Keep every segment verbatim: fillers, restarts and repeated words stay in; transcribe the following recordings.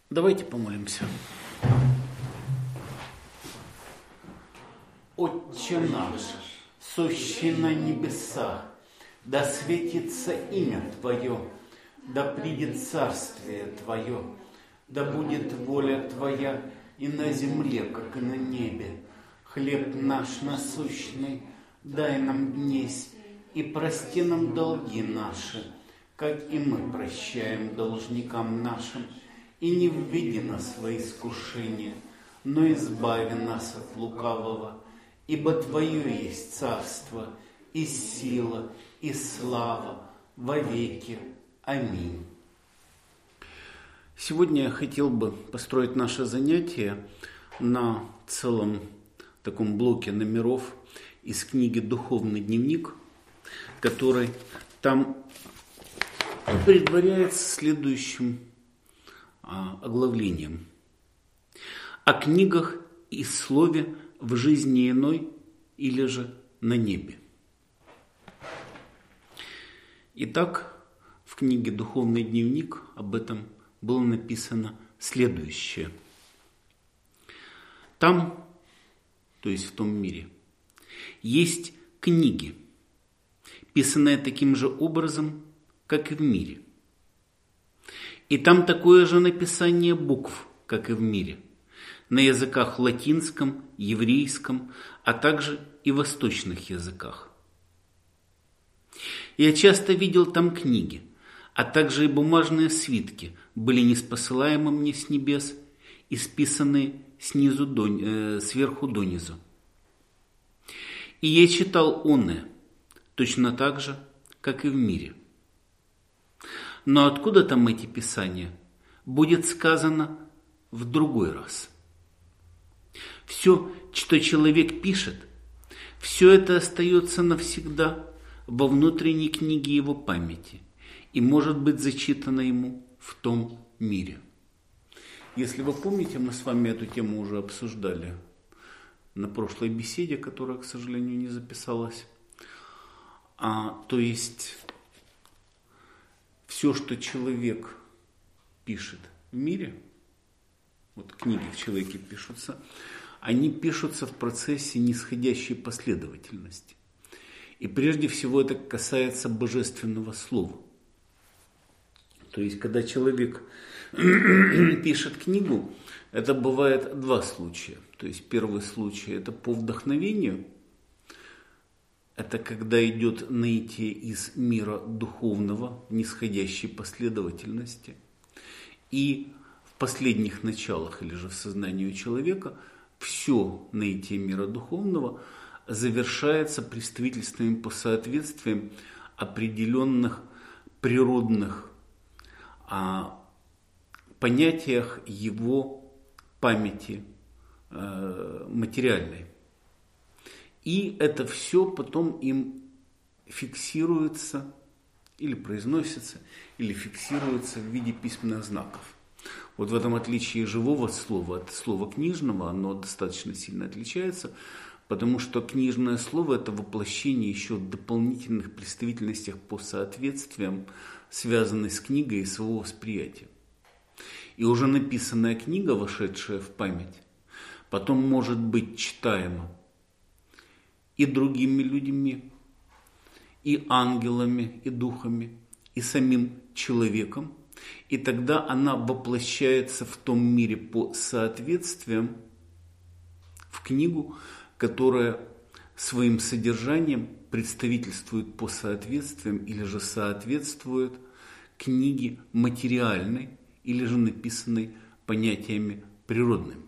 Давайте помолимся. Отче наш, сущий на небесах, да светится имя Твое, да придет царствие Твое, да будет воля Твоя и на земле, как и на небе. Хлеб наш насущный дай нам днесь, и прости нам долги наши, как и мы прощаем должникам нашим. И не введи нас во искушение, но избави нас от лукавого. Ибо Твое есть царство, и сила, и слава во веки. Аминь. Сегодня я хотел бы построить наше занятие на целом таком блоке номеров из книги «Духовный дневник», который там предваряется следующим оглавлением: о книгах и слове в жизни иной или же на небе. Итак, в книге «Духовный дневник» об этом было написано следующее. Там, то есть в том мире, есть книги, писанные таким же образом, как и в мире. И там такое же написание букв, как и в мире, на языках латинском, еврейском, а также и восточных языках. Я часто видел там книги, а также и бумажные свитки были ниспосылаемы мне с небес и списанные снизу до, э, сверху донизу. И я читал оное, точно так же, как и в мире. Но откуда там эти писания, будет сказано в другой раз. Все, что человек пишет, все это остается навсегда во внутренней книге его памяти и может быть зачитано ему в том мире. Если вы помните, мы с вами эту тему уже обсуждали на прошлой беседе, которая, к сожалению, не записалась. А, то есть все, что человек пишет в мире, вот книги в человеке пишутся, они пишутся в процессе нисходящей последовательности. И прежде всего это касается божественного слова. То есть, когда человек пишет книгу, это бывает два случая. То есть, первый случай – это по вдохновению. Это когда идет наитие из мира духовного, нисходящей последовательности. И в последних началах, или же в сознании у человека, все наитие мира духовного завершается представительствами по соответствиям определенных природных а, понятиях его памяти а, материальной. И это все потом им фиксируется или произносится, или фиксируется в виде письменных знаков. Вот в этом отличие живого слова от слова книжного, оно достаточно сильно отличается, потому что книжное слово – это воплощение еще дополнительных представительностей по соответствиям, связанных с книгой и с его восприятием. И уже написанная книга, вошедшая в память, потом может быть читаема и другими людьми, и ангелами, и духами, и самим человеком. И тогда она воплощается в том мире по соответствиям в книгу, которая своим содержанием представительствует по соответствиям или же соответствует книге материальной или же написанной понятиями природными.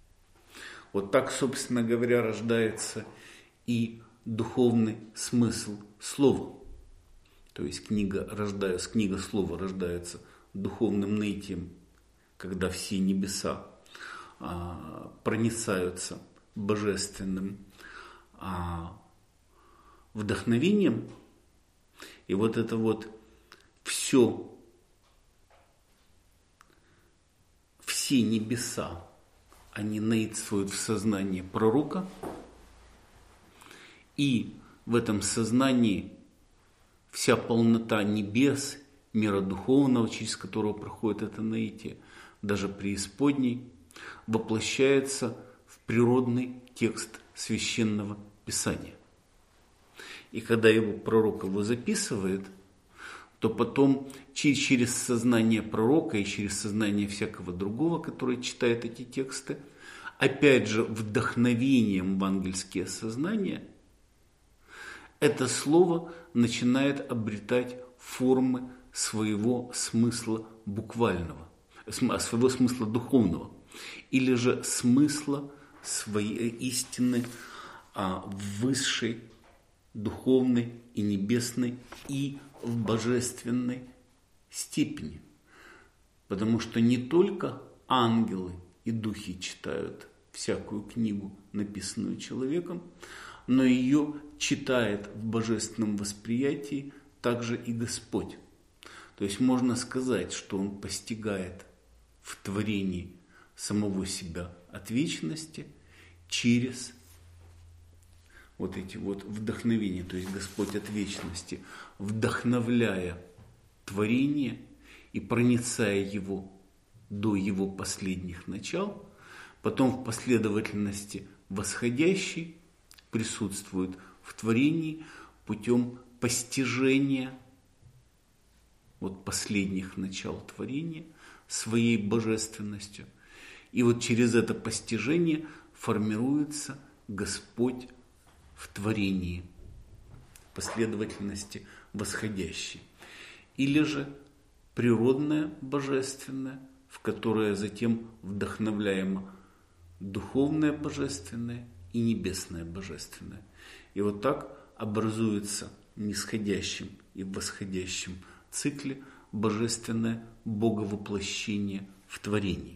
Вот так, собственно говоря, рождается и духовный смысл слова. То есть книга, рождается, книга слова рождается духовным наитием, когда все небеса а, проницаются божественным а, вдохновением. И вот это вот все, все небеса, они наитствуют в сознании пророка, и в этом сознании вся полнота небес, мира духовного, через которого проходит это наитие, даже преисподней, воплощается в природный текст Священного Писания. И когда его пророк его записывает, то потом через сознание пророка и через сознание всякого другого, который читает эти тексты, опять же вдохновением в ангельские сознания, это слово начинает обретать формы своего смысла буквального, своего смысла духовного, или же смысла своей истины а, высшей, духовной и небесной и в божественной степени. Потому что не только ангелы и духи читают всякую книгу, написанную человеком, но ее читает в божественном восприятии также и Господь. То есть можно сказать, что Он постигает в творении самого себя от вечности через вот эти вот вдохновения. То есть Господь от вечности, вдохновляя творение и проницая его до его последних начал, потом в последовательности восходящий присутствует в творении путем постижения вот последних начал творения своей божественностью. И вот через это постижение формируется Господь в творении, последовательности восходящей. Или же природное божественное, в которое затем вдохновляемо духовное божественное и небесное божественное. И вот так образуется в нисходящем и в восходящем цикле божественное боговоплощение в творении.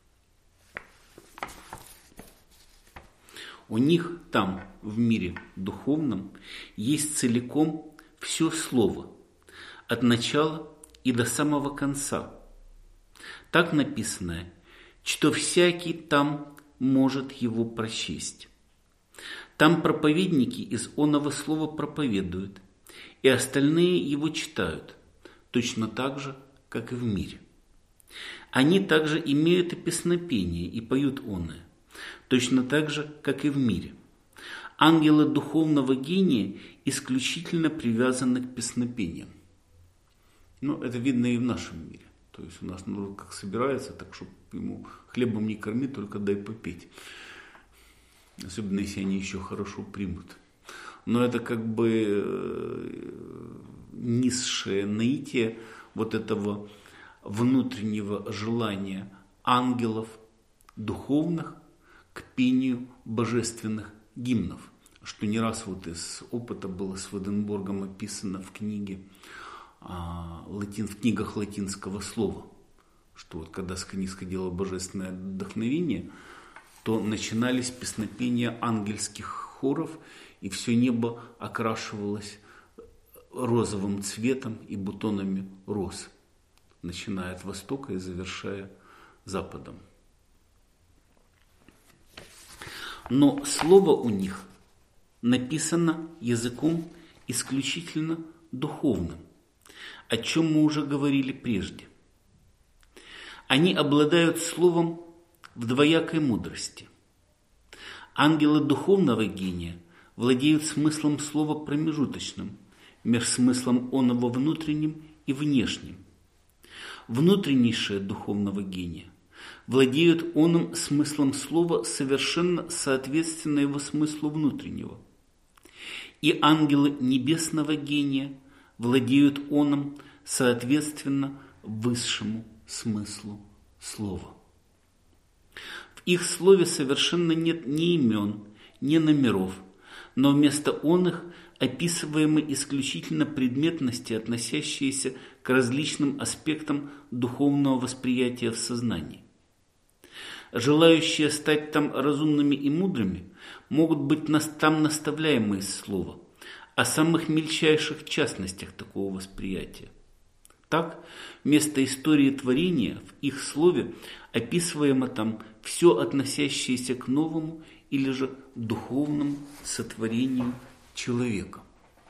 У них там, в мире духовном, есть целиком все слово, от начала и до самого конца. Так написано, что всякий там может его прочесть. Там проповедники из оного слова проповедуют, и остальные его читают, точно так же, как и в мире. Они также имеют и песнопение, и поют оное, точно так же, как и в мире. Ангелы духовного гения исключительно привязаны к песнопениям. Ну, это видно и в нашем мире. То есть у нас народ как собирается, так чтобы ему хлебом не корми, только дай попеть. Особенно, если они еще хорошо примут. Но это как бы низшее наитие вот этого внутреннего желания ангелов духовных к пению божественных гимнов, что не раз вот из опыта было с Ваденборгом описано в книге, в книгах латинского слова, что вот когда нисходило божественное вдохновение, то начинались песнопения ангельских хоров, и все небо окрашивалось розовым цветом и бутонами роз, начиная от востока и завершая западом. Но слово у них написано языком исключительно духовным, о чем мы уже говорили прежде. Они обладают словом в двоякой мудрости. Ангелы духовного гения владеют смыслом слова промежуточным, между смыслом оного внутренним и внешним. Внутреннейшие духовного гения владеют оным смыслом слова совершенно соответственно его смыслу внутреннего. И ангелы небесного гения владеют оным соответственно высшему смыслу слова. В их слове совершенно нет ни имен, ни номеров, но вместо оных описываемы исключительно предметности, относящиеся к различным аспектам духовного восприятия в сознании. Желающие стать там разумными и мудрыми могут быть там наставляемы из слова о самых мельчайших частностях такого восприятия. Так, вместо истории творения в их слове описываемо там все относящееся к новому или же духовному сотворению человека.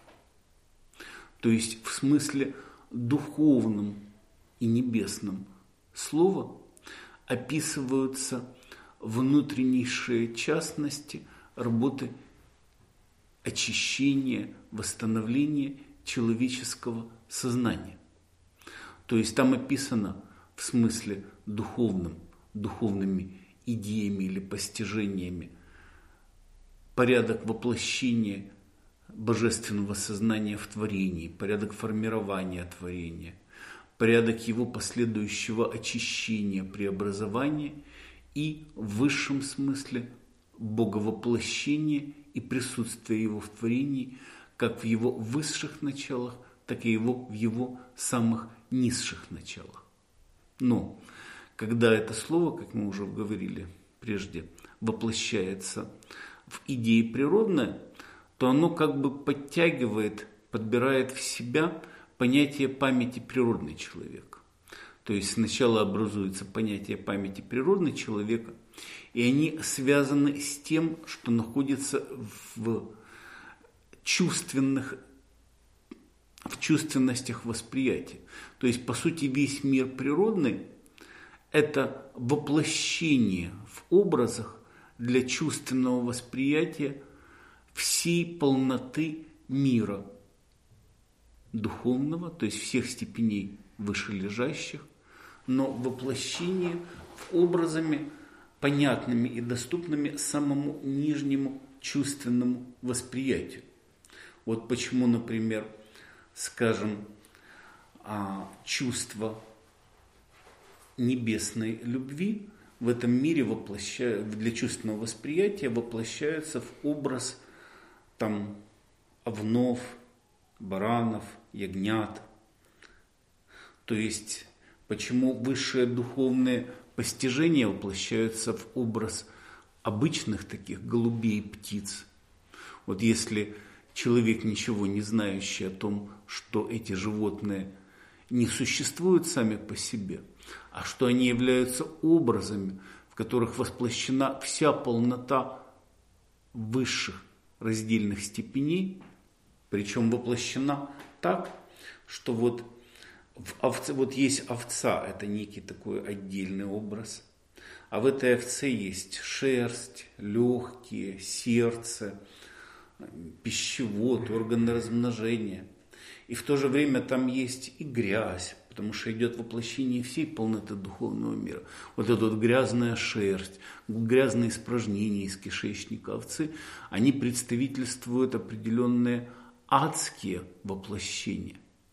То есть в смысле духовном и небесном слова описываются внутреннейшие частности работы очищения, восстановления человеческого сознания. То есть там описано в смысле духовным, духовными идеями или постижениями порядок воплощения божественного сознания в творении, порядок формирования творения, порядок его последующего очищения, преобразования и в высшем смысле боговоплощения и присутствия его в творении, как в его высших началах, так и его в его самых низших началах. Но когда это слово, как мы уже говорили прежде, воплощается в идеи природное, то оно как бы подтягивает, подбирает в себя понятие памяти природный человек. То есть сначала образуется понятие памяти природный человека, и они связаны с тем, что находится в чувственных, в чувственностях восприятия. То есть, по сути, весь мир природный – это воплощение в образах для чувственного восприятия всей полноты мира духовного, то есть всех степеней вышележащих, но воплощение в образами, понятными и доступными самому нижнему чувственному восприятию. Вот почему, например, скажем, чувство небесной любви в этом мире воплоща... для чувственного восприятия воплощаются в образ там, овнов, баранов, ягнят. То есть, почему высшие духовные постижения воплощаются в образ обычных таких голубей и птиц. Вот если человек, ничего не знающий о том, что эти животные не существуют сами по себе, а что они являются образами, в которых воплощена вся полнота высших раздельных степеней, причем воплощена так, что вот, в овце, вот есть овца, это некий такой отдельный образ, а в этой овце есть шерсть, легкие, сердце, пищевод, органы размножения. И в то же время там есть и грязь, потому что идет воплощение всей полноты духовного мира. Вот эта вот грязная шерсть, грязные испражнения из кишечника овцы, они представительствуют определенные адские воплощения.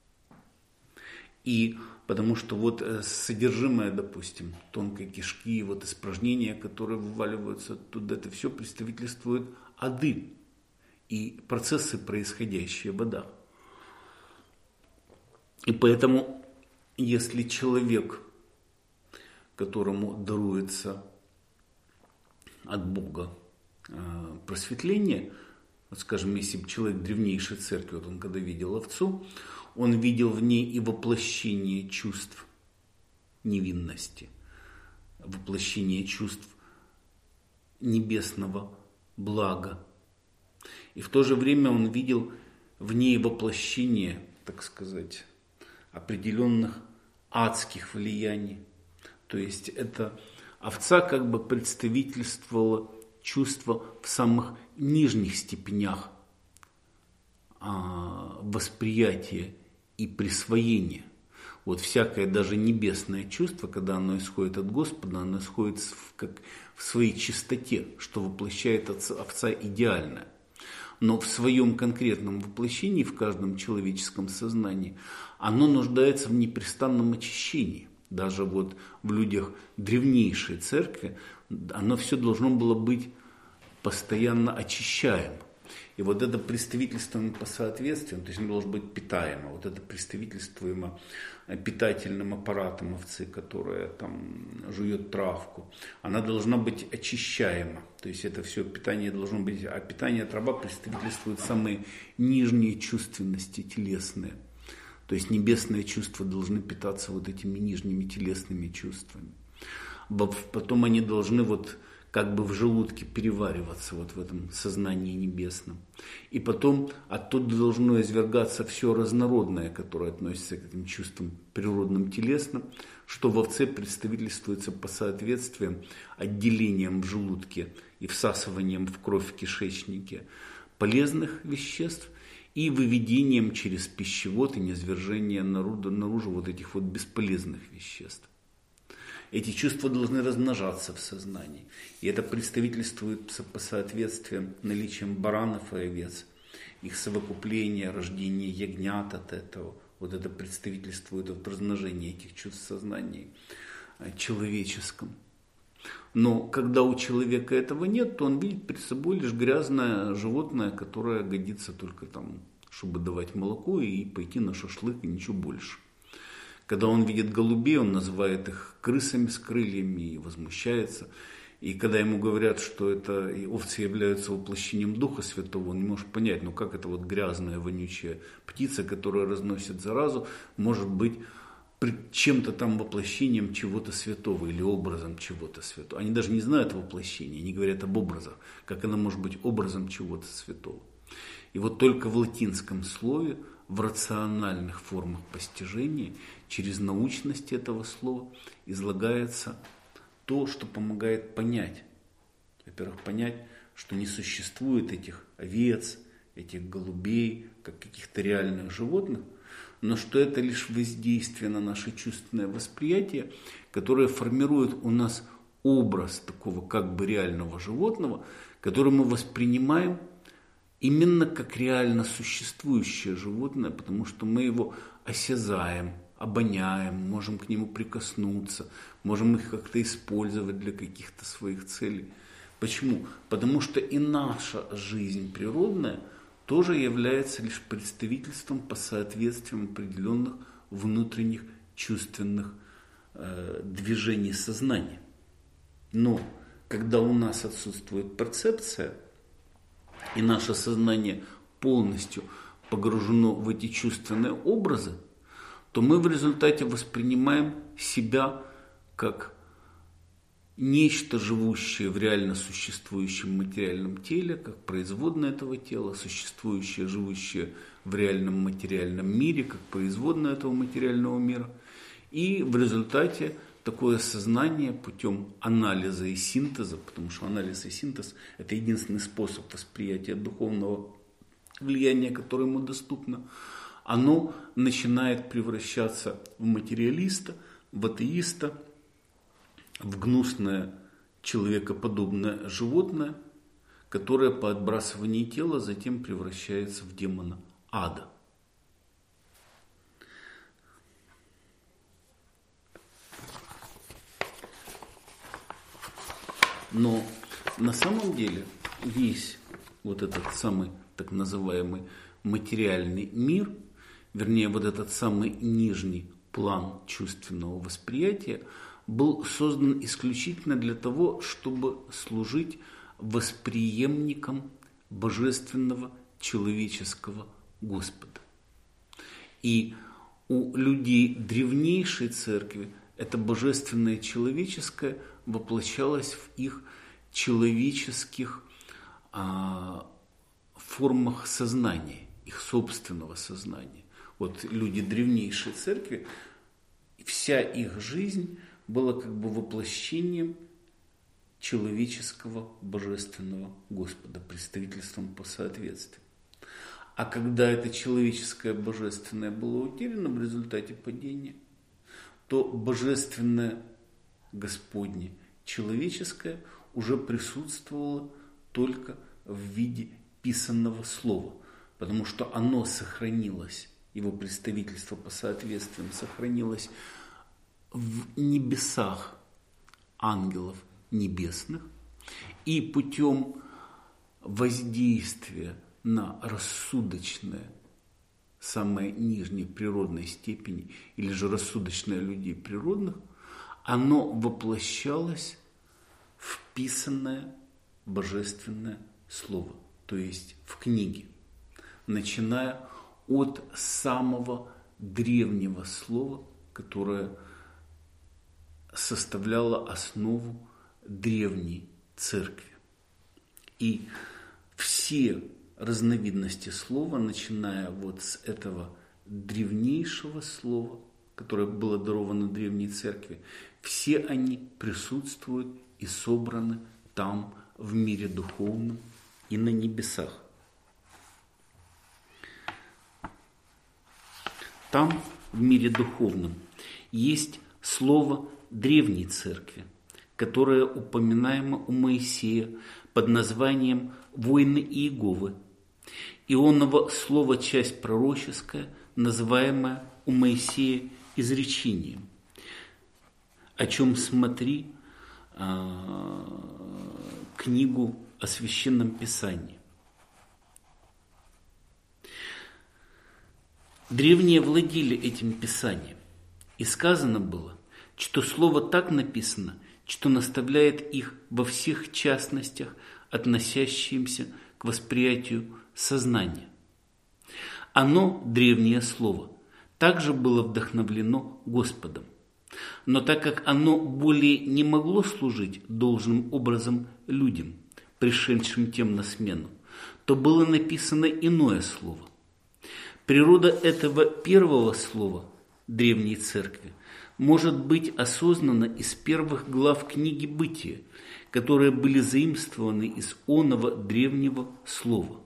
И потому что вот содержимое, допустим, тонкой кишки, вот испражнения, которые вываливаются оттуда, это все представительствует ады и процессы, происходящие в адах. И поэтому, если человек, которому даруется от Бога просветление, вот скажем, если бы человек древнейшей церкви, вот он когда видел овцу, он видел в ней и воплощение чувств невинности, воплощение чувств небесного блага. И в то же время он видел в ней воплощение, так сказать, определенных адских влияний. То есть эта овца как бы представительствовала чувства в самых нижних степенях а, восприятия и присвоения. Вот всякое даже небесное чувство, когда оно исходит от Господа, оно исходит в, как, в своей чистоте, что воплощает овца идеальное. Но в своем конкретном воплощении, в каждом человеческом сознании, оно нуждается в непрестанном очищении. Даже вот в людях древнейшей церкви оно все должно было быть постоянно очищаемо. И вот это представительствуемо по соответствию, то есть оно должно быть питаемо. Вот это представительствуемо питательным аппаратом овцы, которая там жует травку. Она должна быть очищаема. То есть это все питание должно быть, а питание трава представительствует самые нижние чувственности телесные. То есть небесные чувства должны питаться вот этими нижними телесными чувствами. Потом они должны вот как бы в желудке перевариваться вот в этом сознании небесном. И потом оттуда должно извергаться все разнородное, которое относится к этим чувствам природным, телесным, что в овце представительствуется по соответствиям отделением в желудке и всасыванием в кровь в кишечнике полезных веществ и выведением через пищевод и низвержение наружу, наружу вот этих вот бесполезных веществ. Эти чувства должны размножаться в сознании. И это представительствует по соответствиям наличием баранов и овец, их совокупление, рождение ягнят от этого. Вот это представительствует от размножения этих чувств в сознании человеческом. Но когда у человека этого нет, то он видит перед собой лишь грязное животное, которое годится только там, чтобы давать молоко и пойти на шашлык, и ничего больше. Когда он видит голубей, он называет их крысами с крыльями и возмущается. И когда ему говорят, что это овцы являются воплощением Духа Святого, он не может понять, ну как это вот грязная, вонючая птица, которая разносит заразу, может быть чем-то там воплощением чего-то святого или образом чего-то святого. Они даже не знают о воплощении, они говорят об образах, как она может быть образом чего-то святого. И вот только в латинском слове, в рациональных формах постижения, через научность этого слова излагается то, что помогает понять. Во-первых, понять, что не существует этих овец, этих голубей, как каких-то реальных животных, но что это лишь воздействие на наше чувственное восприятие, которое формирует у нас образ такого как бы реального животного, который мы воспринимаем именно как реально существующее животное, потому что мы его осязаем, обоняем, можем к нему прикоснуться, можем их как-то использовать для каких-то своих целей. Почему? Потому что и наша жизнь природная тоже является лишь представительством по соответствиям определенных внутренних чувственных э, движений сознания. Но когда у нас отсутствует перцепция, и наше сознание полностью погружено в эти чувственные образы, то мы в результате воспринимаем себя как нечто, живущее в реально существующем материальном теле, как производное этого тела, существующее, живущее в реальном материальном мире, как производное этого материального мира. И в результате такое сознание путем анализа и синтеза, потому что анализ и синтез – это единственный способ восприятия духовного влияния, которое ему доступно, оно начинает превращаться в материалиста, в атеиста, в гнусное человекоподобное животное, которое по отбрасывании тела затем превращается в демона ада. Но на самом деле весь вот этот самый так называемый материальный мир, вернее вот этот самый нижний план чувственного восприятия, был создан исключительно для того, чтобы служить восприемником божественного человеческого Господа. И у людей древнейшей церкви это божественное человеческое воплощалось в их человеческих а, формах сознания, их собственного сознания. Вот люди древнейшей церкви, вся их жизнь была как бы воплощением человеческого божественного Господа, представительством по соответствию. А когда это человеческое божественное было утеряно в результате падения, то божественное Господне человеческое уже присутствовало только в виде писанного слова, потому что оно сохранилось, его представительство по соответствиям сохранилось в небесах ангелов небесных, и путем воздействия на рассудочное, самой нижней природной степени, или же рассудочное людей природных, оно воплощалось в писанное божественное слово, то есть в книге, начиная от самого древнего слова, которое составляло основу древней церкви. И все разновидности слова, начиная вот с этого древнейшего слова, которое было даровано древней церкви, все они присутствуют и собраны там, в мире духовном и на небесах. Там, в мире духовном, есть слово древней церкви, которое упоминаемо у Моисея под названием «Войны Иеговы». Ионово слово часть пророческая, называемая у Моисея изречением, о чем смотри книгу о Священном Писании. Древние владели этим Писанием, и сказано было, что слово так написано, что наставляет их во всех частностях, относящимся к восприятию сознания. Оно, древнее слово, также было вдохновлено Господом. Но так как оно более не могло служить должным образом людям, пришедшим тем на смену, то было написано иное слово. Природа этого первого слова древней церкви может быть осознана из первых глав книги «Бытия», которые были заимствованы из оного древнего слова.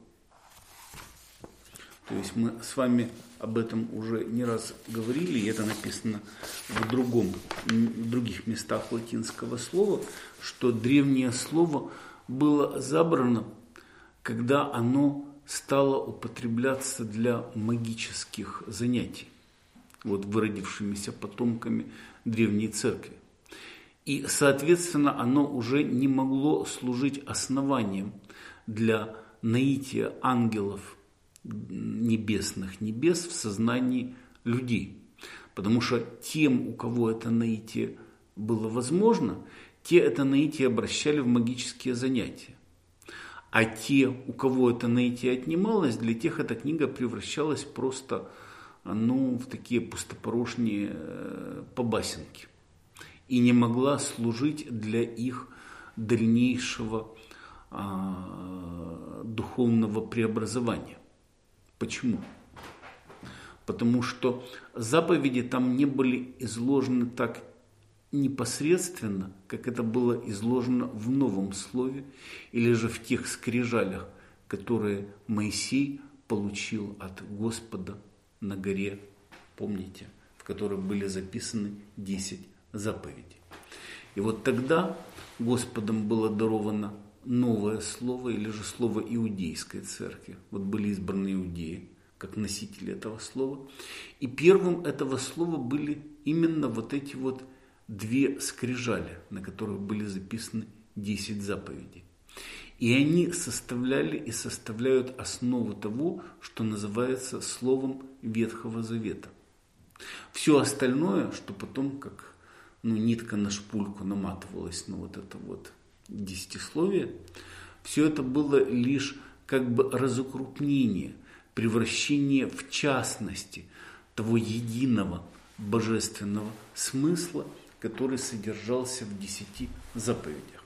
То есть мы с вами об этом уже не раз говорили, и это написано в, другом, в других местах латинского слова, что древнее слово было забрано, когда оно стало употребляться для магических занятий, вот выродившимися потомками древней церкви. И, соответственно, оно уже не могло служить основанием для наития ангелов небесных небес в сознании людей. Потому что тем, у кого это наитие было возможно, те это наитие обращали в магические занятия. А те, у кого это наитие отнималось, для тех эта книга превращалась просто ну, в такие пустопорожние побасенки. И не могла служить для их дальнейшего а, духовного преобразования. Почему? Потому что заповеди там не были изложены так непосредственно, как это было изложено в новом слове или же в тех скрижалях, которые Моисей получил от Господа на горе, помните, в которых были записаны десять заповедей. И вот тогда Господом было даровано новое слово, или же слово иудейской церкви. Вот были избраны иудеи, как носители этого слова. И первым этого слова были именно вот эти вот две скрижали, на которых были записаны десять заповедей. И они составляли и составляют основу того, что называется словом Ветхого Завета. Все остальное, что потом как ну, нитка на шпульку наматывалась на вот это вот десятисловие, все это было лишь как бы разукрупнение, превращение в частности того единого божественного смысла, который содержался в десяти заповедях.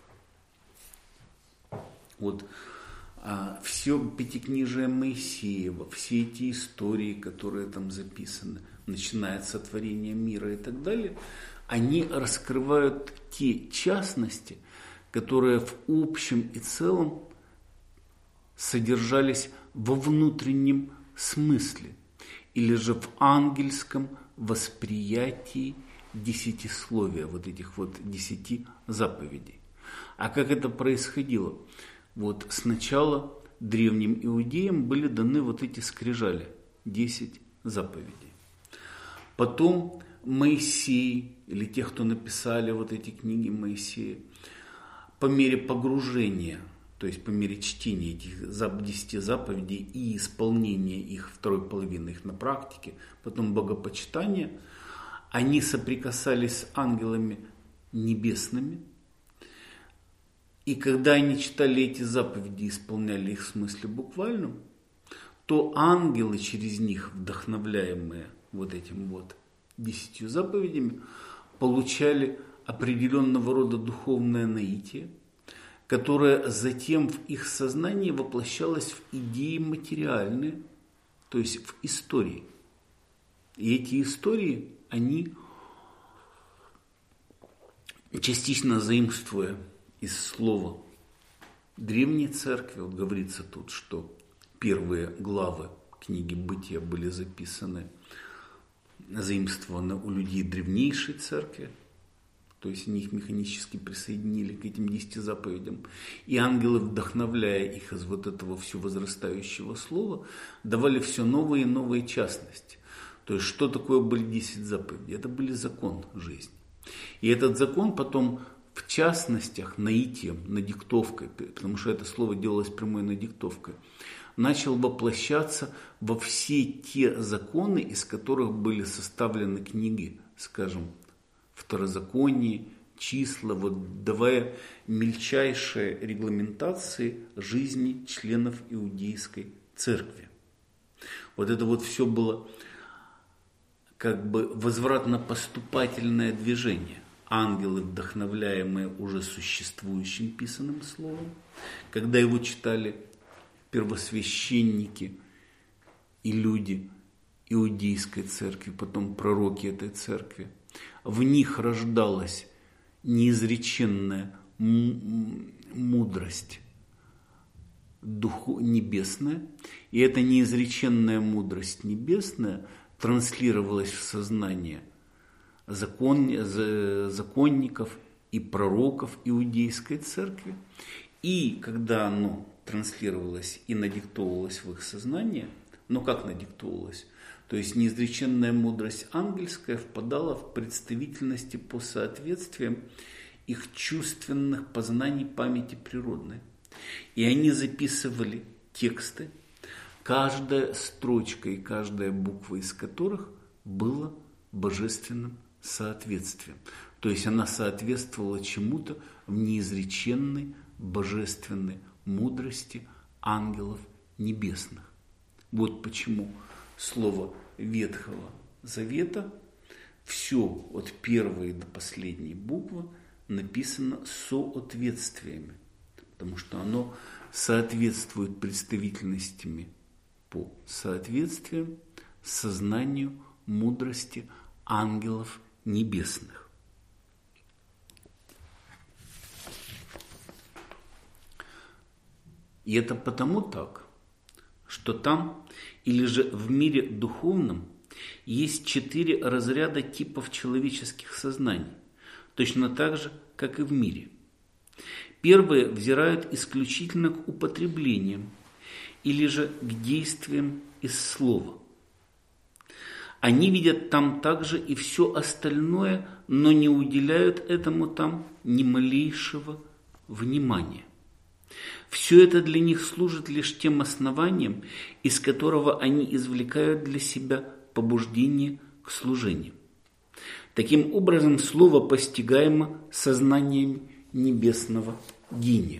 Вот а, все пятикнижие Моисеева, все эти истории, которые там записаны, начиная от сотворения мира и так далее, они раскрывают те частности, которые в общем и целом содержались во внутреннем смысле или же в ангельском восприятии десятисловия, вот этих вот десяти заповедей. А как это происходило? Вот сначала древним иудеям были даны вот эти скрижали, десять заповедей. Потом Моисей, или те, кто написали вот эти книги Моисея, по мере погружения, то есть по мере чтения этих десяти заповедей и исполнения их, второй половины их на практике, потом богопочитания, они соприкасались с ангелами небесными. И когда они читали эти заповеди и исполняли их в смысле буквальном, то ангелы через них, вдохновляемые вот этим вот десятью заповедями, получали определенного рода духовное наитие, которая затем в их сознании воплощалась в идеи материальные, то есть в истории. И эти истории, они, частично заимствуя из слова Древней Церкви, вот говорится тут, что первые главы книги Бытия были записаны, заимствованы у людей древнейшей Церкви, то есть они их механически присоединили к этим десяти заповедям. И ангелы, вдохновляя их из вот этого все возрастающего слова, давали все новые и новые частности. То есть, что такое были десять заповедей? Это были закон жизни. И этот закон потом в частностях, наитием, надиктовкой, потому что это слово делалось прямой надиктовкой, начал воплощаться во все те законы, из которых были составлены книги, скажем, Второзаконие, числа, вот, давая мельчайшие регламентации жизни членов Иудейской церкви. Вот это вот все было как бы возвратно-поступательное движение. Ангелы, вдохновляемые уже существующим писанным словом, когда его читали первосвященники и люди Иудейской церкви, потом пророки этой церкви, в них рождалась неизреченная мудрость духу небесная, и эта неизреченная мудрость небесная транслировалась в сознание закон, законников и пророков Иудейской церкви. И когда оно транслировалось и надиктовывалось в их сознание, но как надиктовывалось? То есть неизреченная мудрость ангельская впадала в представительности по соответствиям их чувственных познаний памяти природной. И они записывали тексты, каждая строчка и каждая буква из которых была божественным соответствием. То есть она соответствовала чему-то в неизреченной божественной мудрости ангелов небесных. Вот почему слово Ветхого Завета, все от первой до последней буквы написано соответствиями, потому что оно соответствует представительностями по соответствиям сознанию мудрости ангелов небесных. И это потому так, что там или же в мире духовном есть четыре разряда типов человеческих сознаний, точно так же, как и в мире. Первые взирают исключительно к употреблениям или же к действиям из слова. Они видят там также и все остальное, но не уделяют этому там ни малейшего внимания. Все это для них служит лишь тем основанием, из которого они извлекают для себя побуждение к служению. Таким образом, слово постигаемо сознанием небесного гения.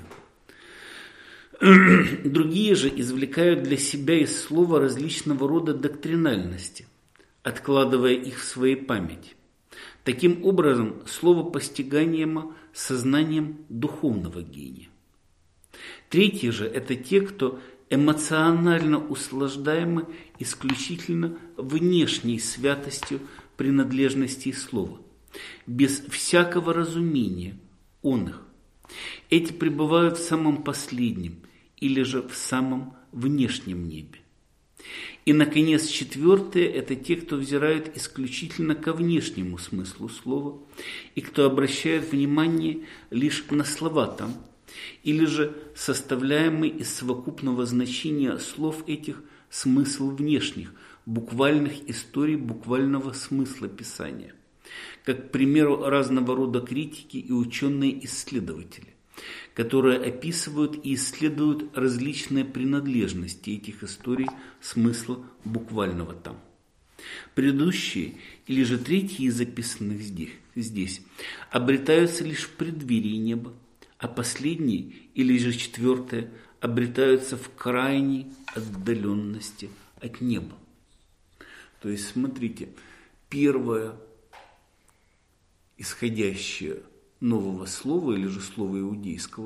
Другие же извлекают для себя из слова различного рода доктринальности, откладывая их в своей памяти. Таким образом, слово постигаемо сознанием духовного гения. Третьи же – это те, кто эмоционально услаждаемы исключительно внешней святостью принадлежности слова, без всякого разумения он их. Эти пребывают в самом последнем или же в самом внешнем небе. И, наконец, четвертые – это те, кто взирают исключительно ко внешнему смыслу слова и кто обращает внимание лишь на слова там, или же составляемый из совокупного значения слов этих смысл внешних, буквальных историй буквального смысла Писания. Как, к примеру, разного рода критики и ученые-исследователи, которые описывают и исследуют различные принадлежности этих историй смысла буквального там. Предыдущие или же третьи из записанных здесь, здесь обретаются лишь в преддверии неба, а последние или же четвертые обретаются в крайней отдаленности от неба. То есть, смотрите, первое исходящее нового слова или же слова иудейского,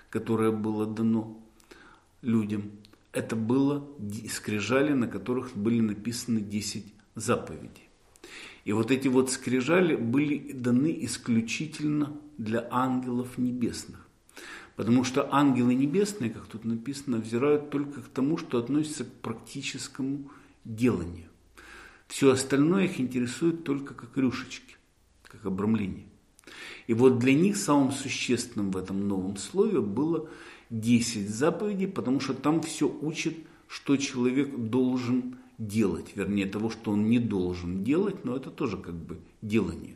которое было дано людям, это было скрижали, на которых были написаны десять заповедей. И вот эти вот скрижали были даны исключительно для ангелов небесных. Потому что ангелы небесные, как тут написано, взирают только к тому, что относится к практическому деланию. Все остальное их интересует только как рюшечки, как обрамление. И вот для них самым существенным в этом новом слове было десять заповедей, потому что там все учит, что человек должен делать. Вернее, того, что он не должен делать, но это тоже как бы делание.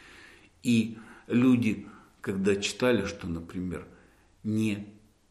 И люди, когда читали, что, например, не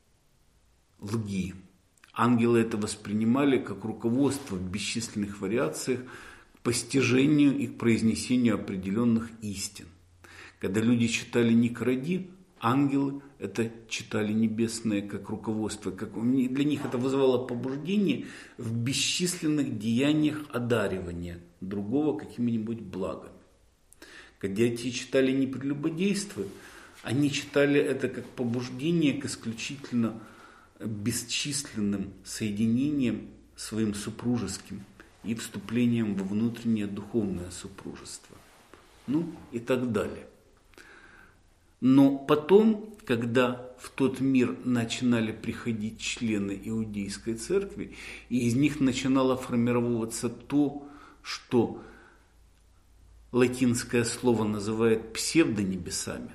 лги, ангелы это воспринимали как руководство в бесчисленных вариациях к постижению и к произнесению определенных истин. Когда люди читали «не кради», ангелы это читали небесное как руководство. Как, для них это вызывало побуждение в бесчисленных деяниях одаривания другого какими-нибудь благами. Когда те читали «не прелюбодействуй», они читали это как побуждение к исключительно бесчисленным соединением своим супружеским и вступлением во внутреннее духовное супружество. Ну и так далее. Но потом, когда в тот мир начинали приходить члены иудейской церкви, и из них начинало формироваться то, что латинское слово называет псевдонебесами,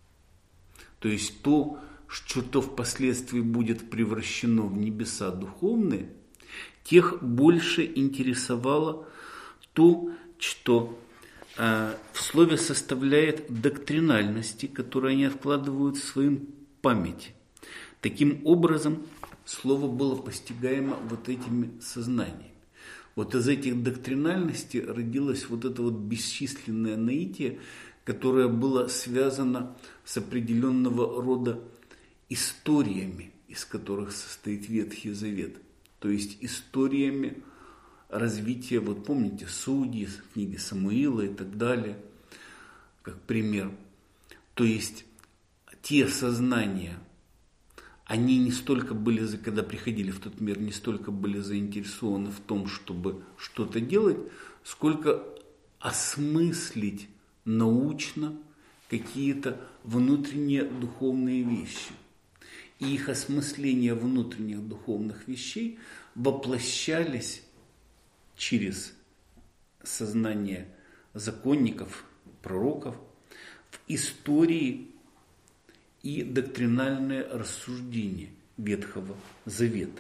то есть то, что впоследствии будет превращено в небеса духовные, тех больше интересовало то, что в слове составляет доктринальности, которые они откладывают в свою память. Таким образом, слово было постигаемо вот этими сознаниями. Вот из этих доктринальностей родилось вот это вот бесчисленное наитие, которое было связано с определенного рода историями, из которых состоит Ветхий Завет. То есть историями развития, вот помните, судьи, книги Самуила и так далее, как пример. То есть те сознания, они не столько были, когда приходили в тот мир, не столько были заинтересованы в том, чтобы что-то делать, сколько осмыслить научно какие-то внутренние духовные вещи. И их осмысление внутренних духовных вещей воплощались через сознание законников, пророков в истории и доктринальные рассуждения Ветхого Завета.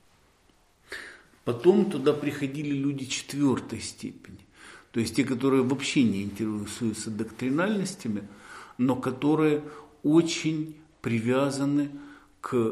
Потом туда приходили люди четвертой степени, то есть те, которые вообще не интересуются доктринальностями, но которые очень привязаны к,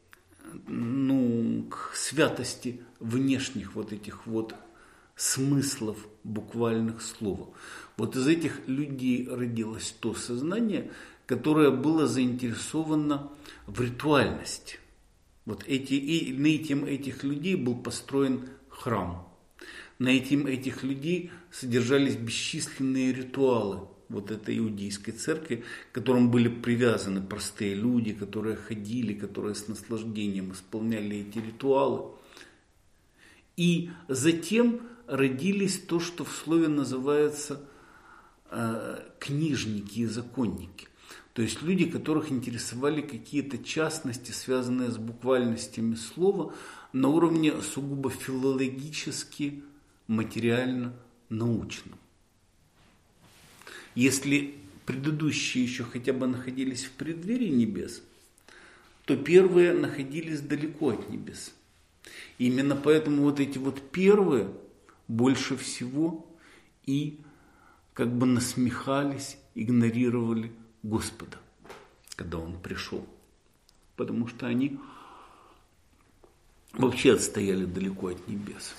ну, к святости внешних вот этих вот смыслов буквальных слов. Вот из этих людей родилось то сознание, которое было заинтересовано в ритуальности. Вот эти, и на этим этих людей был построен храм. На этим этих людей содержались бесчисленные ритуалы вот этой иудейской церкви, к которым были привязаны простые люди, которые ходили, которые с наслаждением исполняли эти ритуалы. И затем родились то, что в слове называется э, книжники и законники. То есть люди, которых интересовали какие-то частности, связанные с буквальностями слова, на уровне сугубо филологически, материально-научном. Если предыдущие еще хотя бы находились в преддверии небес, то первые находились далеко от небес. И именно поэтому вот эти вот первые больше всего и как бы насмехались, игнорировали Господа, когда Он пришел. Потому что они вообще отстояли далеко от небес.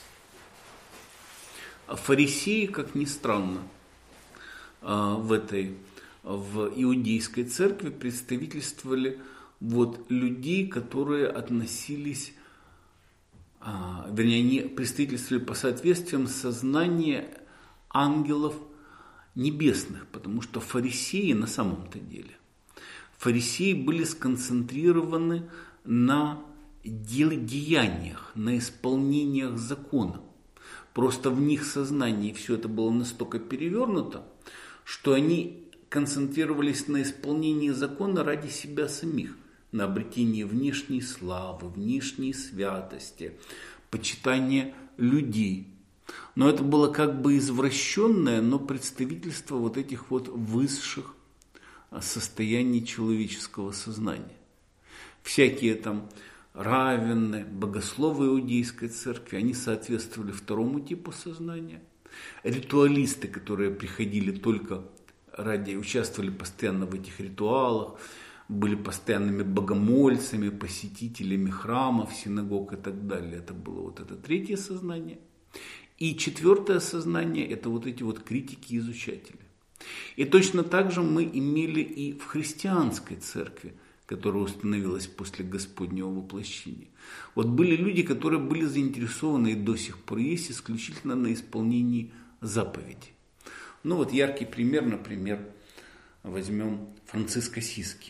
А фарисеи, как ни странно, в этой, в иудейской церкви представительствовали вот людей, которые относились, вернее, они представительствовали по соответствиям сознания ангелов небесных, потому что фарисеи на самом-то деле, Фарисеи были сконцентрированы на деяниях, на исполнениях закона. Просто в них сознании все это было настолько перевернуто, что они концентрировались на исполнении закона ради себя самих, на обретении внешней славы, внешней святости, почитания людей. Но это было как бы извращенное, но представительство вот этих вот высших состояний человеческого сознания. Всякие там раввины, богословы иудейской церкви, они соответствовали второму типу сознания. Ритуалисты, которые приходили только ради, участвовали постоянно в этих ритуалах, были постоянными богомольцами, посетителями храмов, синагог и так далее. Это было вот это третье сознание. И четвертое сознание – это вот эти вот критики и изучатели. И точно так же мы имели и в христианской церкви, которая установилась после Господнего воплощения. Вот были люди, которые были заинтересованы и до сих пор есть исключительно на исполнении заповедей. Ну вот яркий пример, например, возьмем Франциск Ассизский.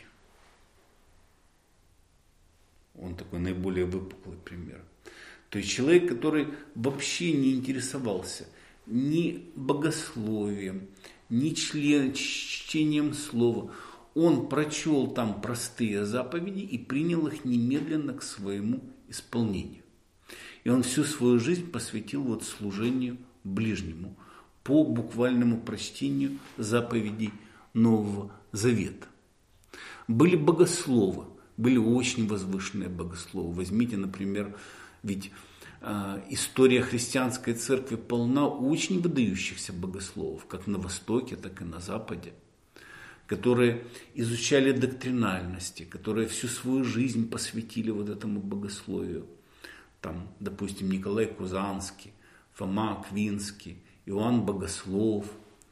Он такой наиболее выпуклый пример. То есть человек, который вообще не интересовался ни богословием, ни член, чтением слова. Он прочел там простые заповеди и принял их немедленно к своему исполнению. И он всю свою жизнь посвятил вот служению ближнему по буквальному прочтению заповедей Нового Завета. Были богословы, были очень возвышенные богословы. Возьмите, например, ведь э, история христианской церкви полна очень выдающихся богословов, как на Востоке, так и на Западе, которые изучали доктринальности, которые всю свою жизнь посвятили вот этому богословию. Там, допустим, Николай Кузанский, Фома Аквинский, Иоанн Богослов,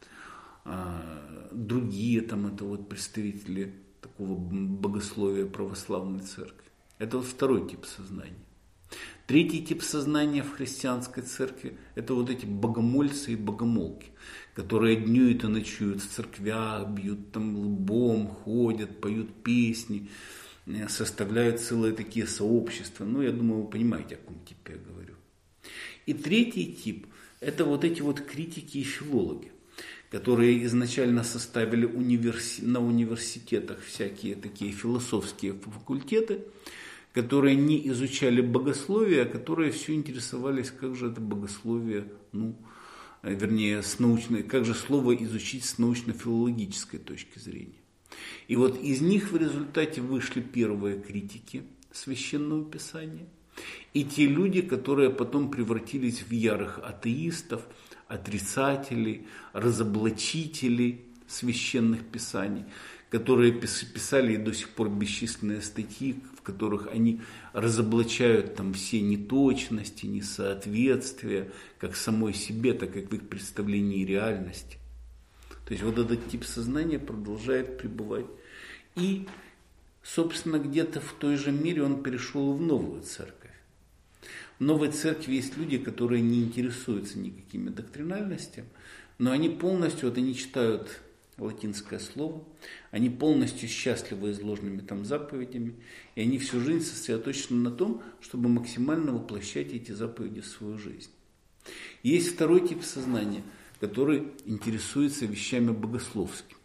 э, другие там это вот представители такого богословия православной церкви. Это вот второй тип сознания. Третий тип сознания в христианской церкви – это вот эти богомольцы и богомолки, которые днюют и ночуют в церквях, бьют там лбом, ходят, поют песни, составляют целые такие сообщества. Ну, я думаю, вы понимаете, о каком типе я говорю. И третий тип – это вот эти вот критики и филологи, которые изначально составили универси... на университетах всякие такие философские факультеты, которые не изучали богословие, а которые все интересовались, как же это богословие, ну, вернее, с научной, как же слово изучить с научно-филологической точки зрения. И вот из них в результате вышли первые критики Священного Писания, и те люди, которые потом превратились в ярых атеистов, отрицателей, разоблачителей священных писаний, которые писали и до сих пор бесчисленные статьи, в которых они разоблачают там все неточности, несоответствия, как самой себе, так и в их представлении реальности. То есть вот этот тип сознания продолжает пребывать. И, собственно, где-то в той же мере он перешел в новую церковь. В новой церкви есть люди, которые не интересуются никакими доктринальностями, но они полностью, вот они читают латинское слово, они полностью счастливы изложенными там заповедями, и они всю жизнь сосредоточены на том, чтобы максимально воплощать эти заповеди в свою жизнь. Есть второй тип сознания, который интересуется вещами богословскими.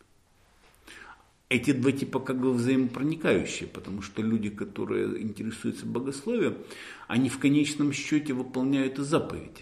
Эти два типа как бы взаимопроникающие, потому что люди, которые интересуются богословием, они в конечном счете выполняют и заповеди.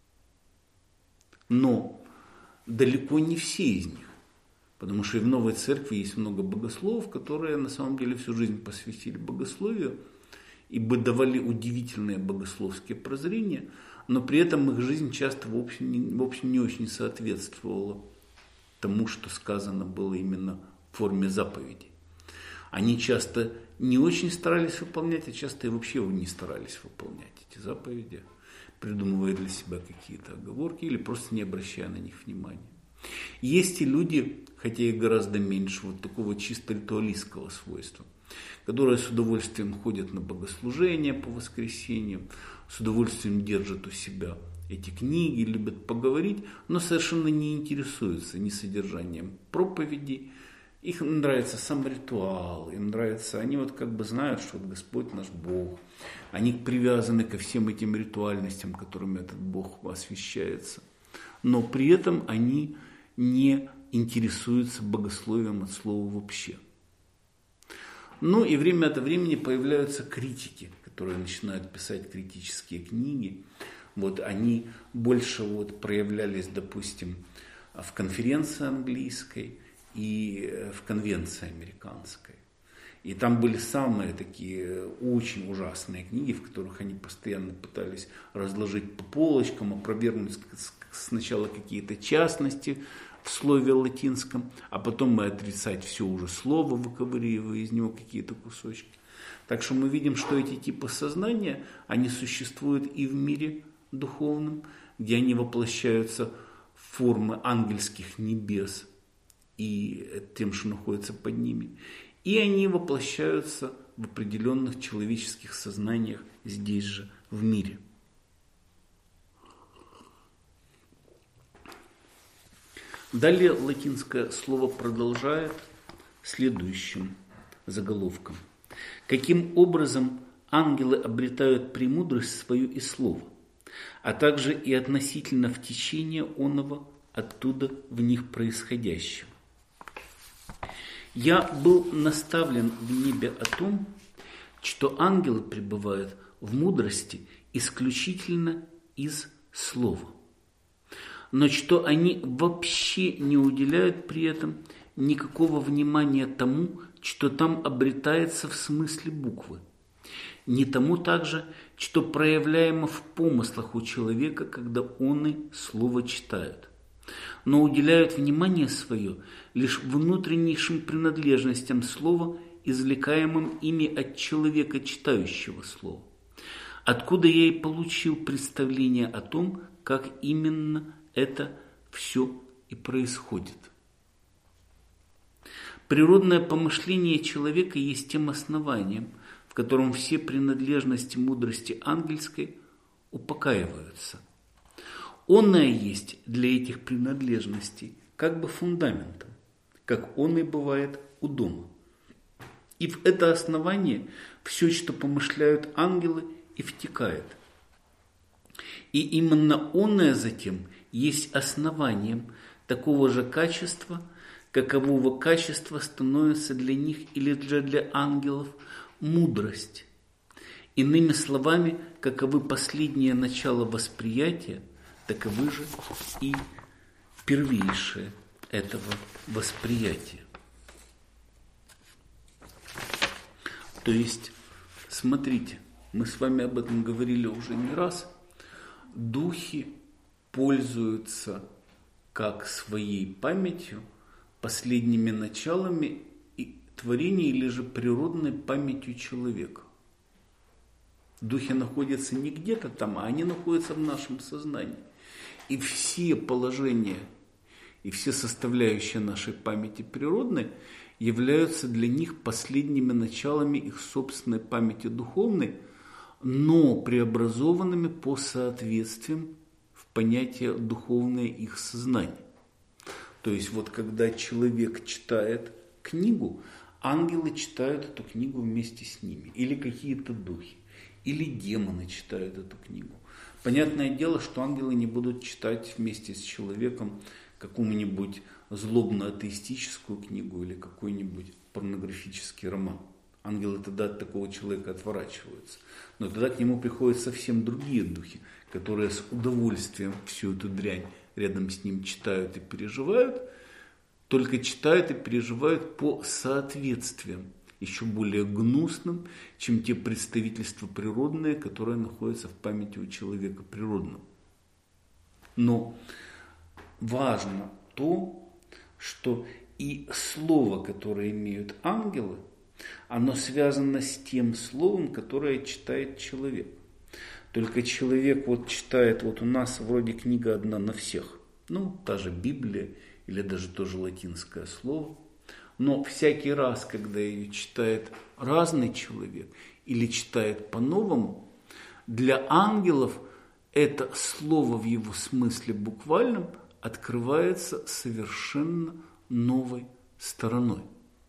Но далеко не все из них. Потому что и в новой церкви есть много богословов, которые на самом деле всю жизнь посвятили богословию и бы давали удивительные богословские прозрения, но при этом их жизнь часто в общем не, в общем, не очень соответствовала тому, что сказано было именно в форме заповедей. Они часто не очень старались выполнять, а часто и вообще не старались выполнять эти заповеди, придумывая для себя какие-то оговорки или просто не обращая на них внимания. Есть и люди, хотя и гораздо меньше, вот такого чисто ритуалистского свойства, которые с удовольствием ходят на богослужения по воскресеньям, с удовольствием держат у себя эти книги, любят поговорить, но совершенно не интересуются ни содержанием проповедей, Их нравится сам ритуал, им нравится, они вот как бы знают, что вот Господь наш Бог. Они привязаны ко всем этим ритуальностям, которыми этот Бог освящается. Но при этом они не интересуются богословием от слова вообще. Ну и время от времени появляются критики, которые начинают писать критические книги. Вот они больше вот проявлялись, допустим, в конференции английской и в конвенции американской. И там были самые такие очень ужасные книги, в которых они постоянно пытались разложить по полочкам, опровергнуть сначала какие-то частности в слове латинском, а потом и отрицать все уже слово, выковыривая из него какие-то кусочки. Так что мы видим, что эти типы сознания, они существуют и в мире духовном, где они воплощаются в формы ангельских небес и тем, что находится под ними. И они воплощаются в определенных человеческих сознаниях здесь же, в мире. Далее латинское слово продолжает следующим заголовком. Каким образом ангелы обретают премудрость свою и слово, а также и относительно в течение оного оттуда в них происходящего. Я был наставлен в небе о том, что ангелы пребывают в мудрости исключительно из слова, но что они вообще не уделяют при этом никакого внимания тому, что там обретается в смысле буквы, не тому также, что проявляемо в помыслах у человека, когда он и слово читают, но уделяют внимание свое лишь внутреннейшим принадлежностям слова, извлекаемым ими от человека, читающего слово. Откуда я и получил представление о том, как именно это все и происходит. Природное помышление человека есть тем основанием, в котором все принадлежности мудрости ангельской упокаиваются. Оное есть для этих принадлежностей как бы фундаментом, как он и бывает у дома. И в это основание все, что помышляют ангелы, и втекает. И именно оное затем есть основанием такого же качества, какового качества становится для них или же для ангелов мудрость. Иными словами, каковы последнее начало восприятия, таковы же и первейшее этого восприятия. То есть, смотрите, мы с вами об этом говорили уже не раз. Духи пользуются как своей памятью, последними началами и творения или же природной памятью человека. Духи находятся не где-то там, а они находятся в нашем сознании. И все положения, и все составляющие нашей памяти природной являются для них последними началами их собственной памяти духовной, но преобразованными по соответствиям в понятие духовное их сознание. То есть вот когда человек читает книгу, ангелы читают эту книгу вместе с ними, или какие-то духи, или демоны читают эту книгу. Понятное дело, что ангелы не будут читать вместе с человеком какую-нибудь злобно-атеистическую книгу или какой-нибудь порнографический роман. Ангелы тогда от такого человека отворачиваются. Но тогда к нему приходят совсем другие духи, которые с удовольствием всю эту дрянь рядом с ним читают и переживают, только читают и переживают по соответствиям, еще более гнусным, чем те представительства природные, которые находятся в памяти у человека природного. Но важно то, что и слово, которое имеют ангелы, оно связано с тем словом, которое читает человек. Только человек вот читает, вот у нас вроде книга одна на всех, ну, та же Библия или даже тоже латинское слово. Но всякий раз, когда ее читает разный человек или читает по-новому, для ангелов это слово в его смысле буквальном открывается совершенно новой стороной.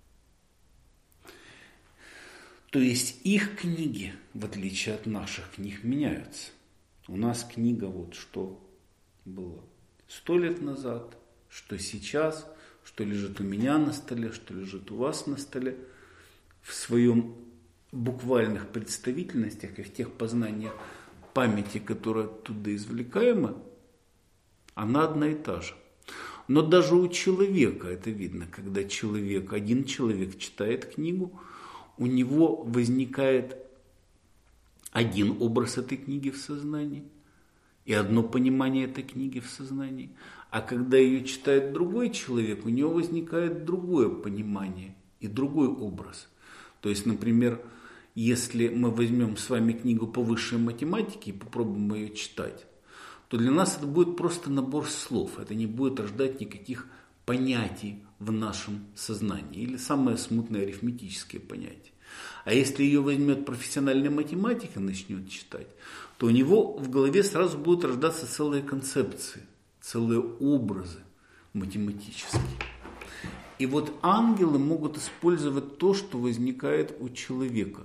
То есть их книги, в отличие от наших книг, меняются. У нас книга вот что было сто лет назад, что сейчас, что лежит у меня на столе, что лежит у вас на столе, в своем буквальных представительностях и в тех познаниях памяти, которые оттуда извлекаемы, она одна и та же. Но даже у человека это видно, когда человек, один человек читает книгу, у него возникает один образ этой книги в сознании и одно понимание этой книги в сознании. А когда ее читает другой человек, у него возникает другое понимание и другой образ. То есть, например, если мы возьмем с вами книгу по высшей математике и попробуем ее читать, то для нас это будет просто набор слов. Это не будет рождать никаких понятий в нашем сознании. Или самое смутное арифметическое понятие. А если ее возьмет профессиональный математик и начнет читать, то у него в голове сразу будут рождаться целые концепции, целые образы математические. И вот ангелы могут использовать то, что возникает у человека.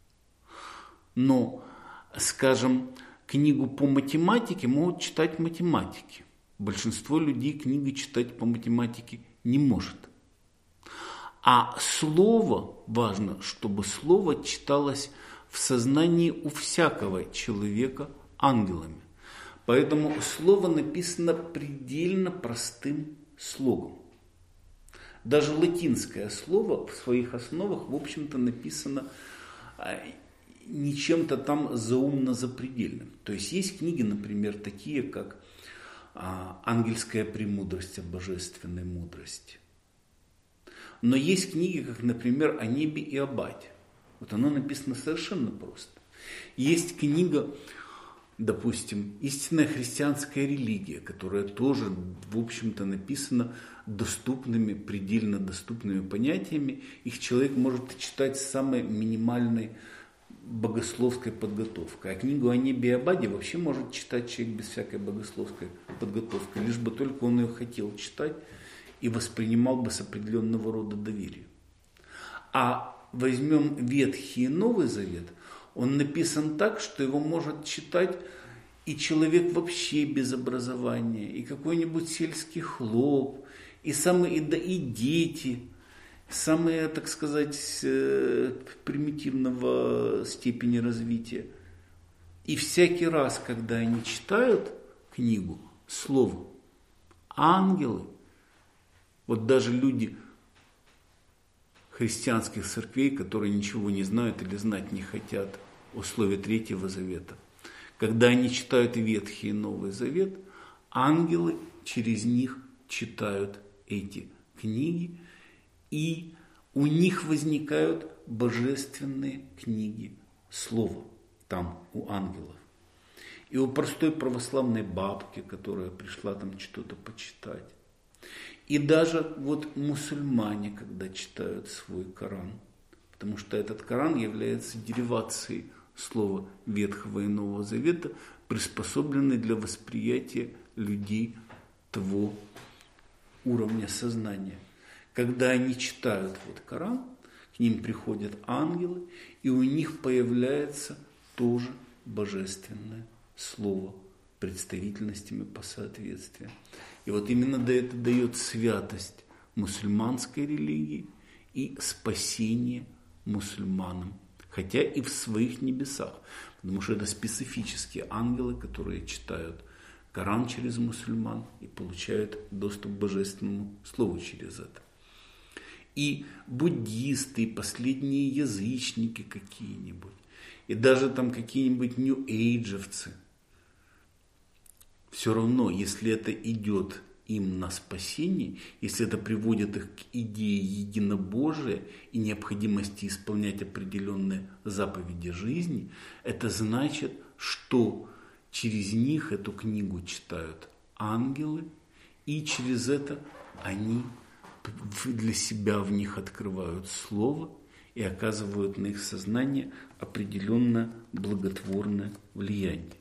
Но, скажем, книгу по математике могут читать математики. Большинство людей книги читать по математике не может. А слово, важно, чтобы слово читалось в сознании у всякого человека ангелами. Поэтому слово написано предельно простым слогом. Даже латинское слово в своих основах, в общем-то, написано не чем-то там заумно-запредельным. То есть есть книги, например, такие, как «Ангельская премудрость о божественной мудрости». Но есть книги, как, например, «О небе и об аде». Вот оно написано совершенно просто. Есть книга, допустим, «Истинная христианская религия», которая тоже, в общем-то, написана доступными, предельно доступными понятиями. Их человек может читать с самой минимальной богословской подготовкой. А книгу «О небе и об аде» вообще может читать человек без всякой богословской подготовки, лишь бы только он ее хотел читать и воспринимал бы с определенного рода доверием. А возьмем Ветхий и Новый Завет, он написан так, что его может читать и человек вообще без образования, и какой-нибудь сельский хлоп, и самые, и, да, и дети, самые, так сказать, примитивного степени развития. И всякий раз, когда они читают книгу, слово, ангелы, вот даже люди христианских церквей, которые ничего не знают или знать не хотят о слове Третьего Завета, когда они читают Ветхий и Новый Завет, ангелы через них читают эти книги, и у них возникают божественные книги слова там у ангелов. И у простой православной бабки, которая пришла там что-то почитать. И даже вот мусульмане, когда читают свой Коран, потому что этот Коран является деривацией слова Ветхого и Нового Завета, приспособленный для восприятия людей того уровня сознания. Когда они читают вот Коран, к ним приходят ангелы, и у них появляется тоже божественное слово, представительностями по соответствию. И вот именно это дает святость мусульманской религии и спасение мусульманам, хотя и в своих небесах, потому что это специфические ангелы, которые читают Коран через мусульман и получают доступ к божественному слову через это. И буддисты, и последние язычники какие-нибудь, и даже там какие-нибудь нью-эйджевцы, все равно, если это идет им на спасение, если это приводит их к идее единобожия и необходимости исполнять определенные заповеди жизни, это значит, что через них эту книгу читают ангелы, и через это они для себя в них открывают слово и оказывают на их сознание определенное благотворное влияние.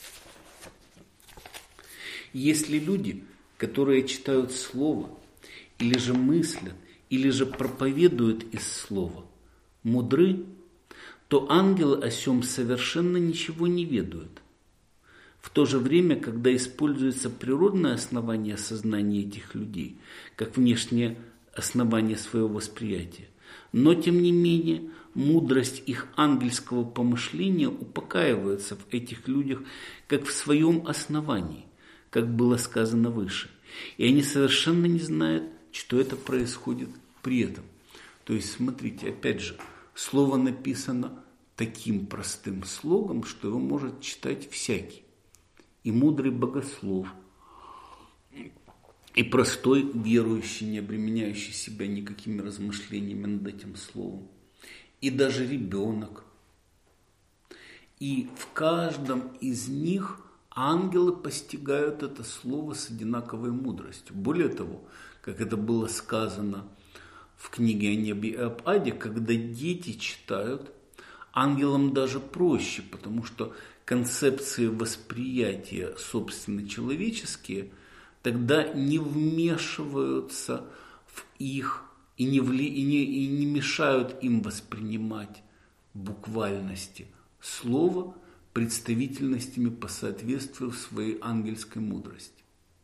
Если люди, которые читают слово или же мыслят, или же проповедуют из слова, мудры, то ангелы о сем совершенно ничего не ведают. В то же время, когда используется природное основание сознания этих людей, как внешнее основание своего восприятия, но, тем не менее, мудрость их ангельского помышления упокаивается в этих людях, как в своем основании, как было сказано выше. И они совершенно не знают, что это происходит при этом. То есть, смотрите, опять же, слово написано таким простым слогом, что его может читать всякий. И мудрый богослов, и простой верующий, не обременяющий себя никакими размышлениями над этим словом, и даже ребенок. И в каждом из них ангелы постигают это слово с одинаковой мудростью. Более того, как это было сказано в книге о небе и об аде, когда дети читают, ангелам даже проще, потому что концепции восприятия, собственно, человеческие, тогда не вмешиваются в их и не, вли, и не, и не мешают им воспринимать буквальности слова представительностями по соответствию своей ангельской мудрости.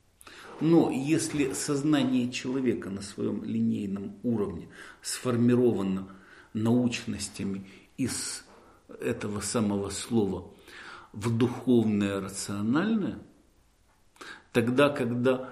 Но если сознание человека на своем линейном уровне сформировано научностями из этого самого слова в духовное, рациональное, тогда, когда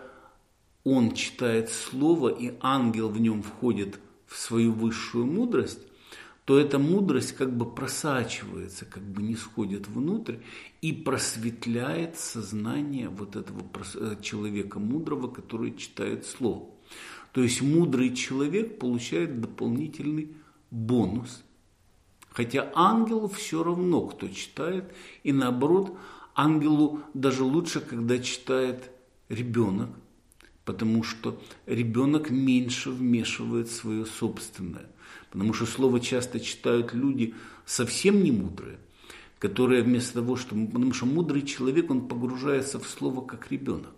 он читает слово, и ангел в нем входит в свою высшую мудрость, то эта мудрость как бы просачивается, как бы не сходит внутрь и просветляет сознание вот этого человека мудрого, который читает слово. То есть мудрый человек получает дополнительный бонус. Хотя ангелу все равно, кто читает, и наоборот, ангелу даже лучше, когда читает ребенок, потому что ребенок меньше вмешивает свое собственное. Потому что слово часто читают люди совсем не мудрые, которые вместо того, что... Потому что мудрый человек, он погружается в слово как ребенок.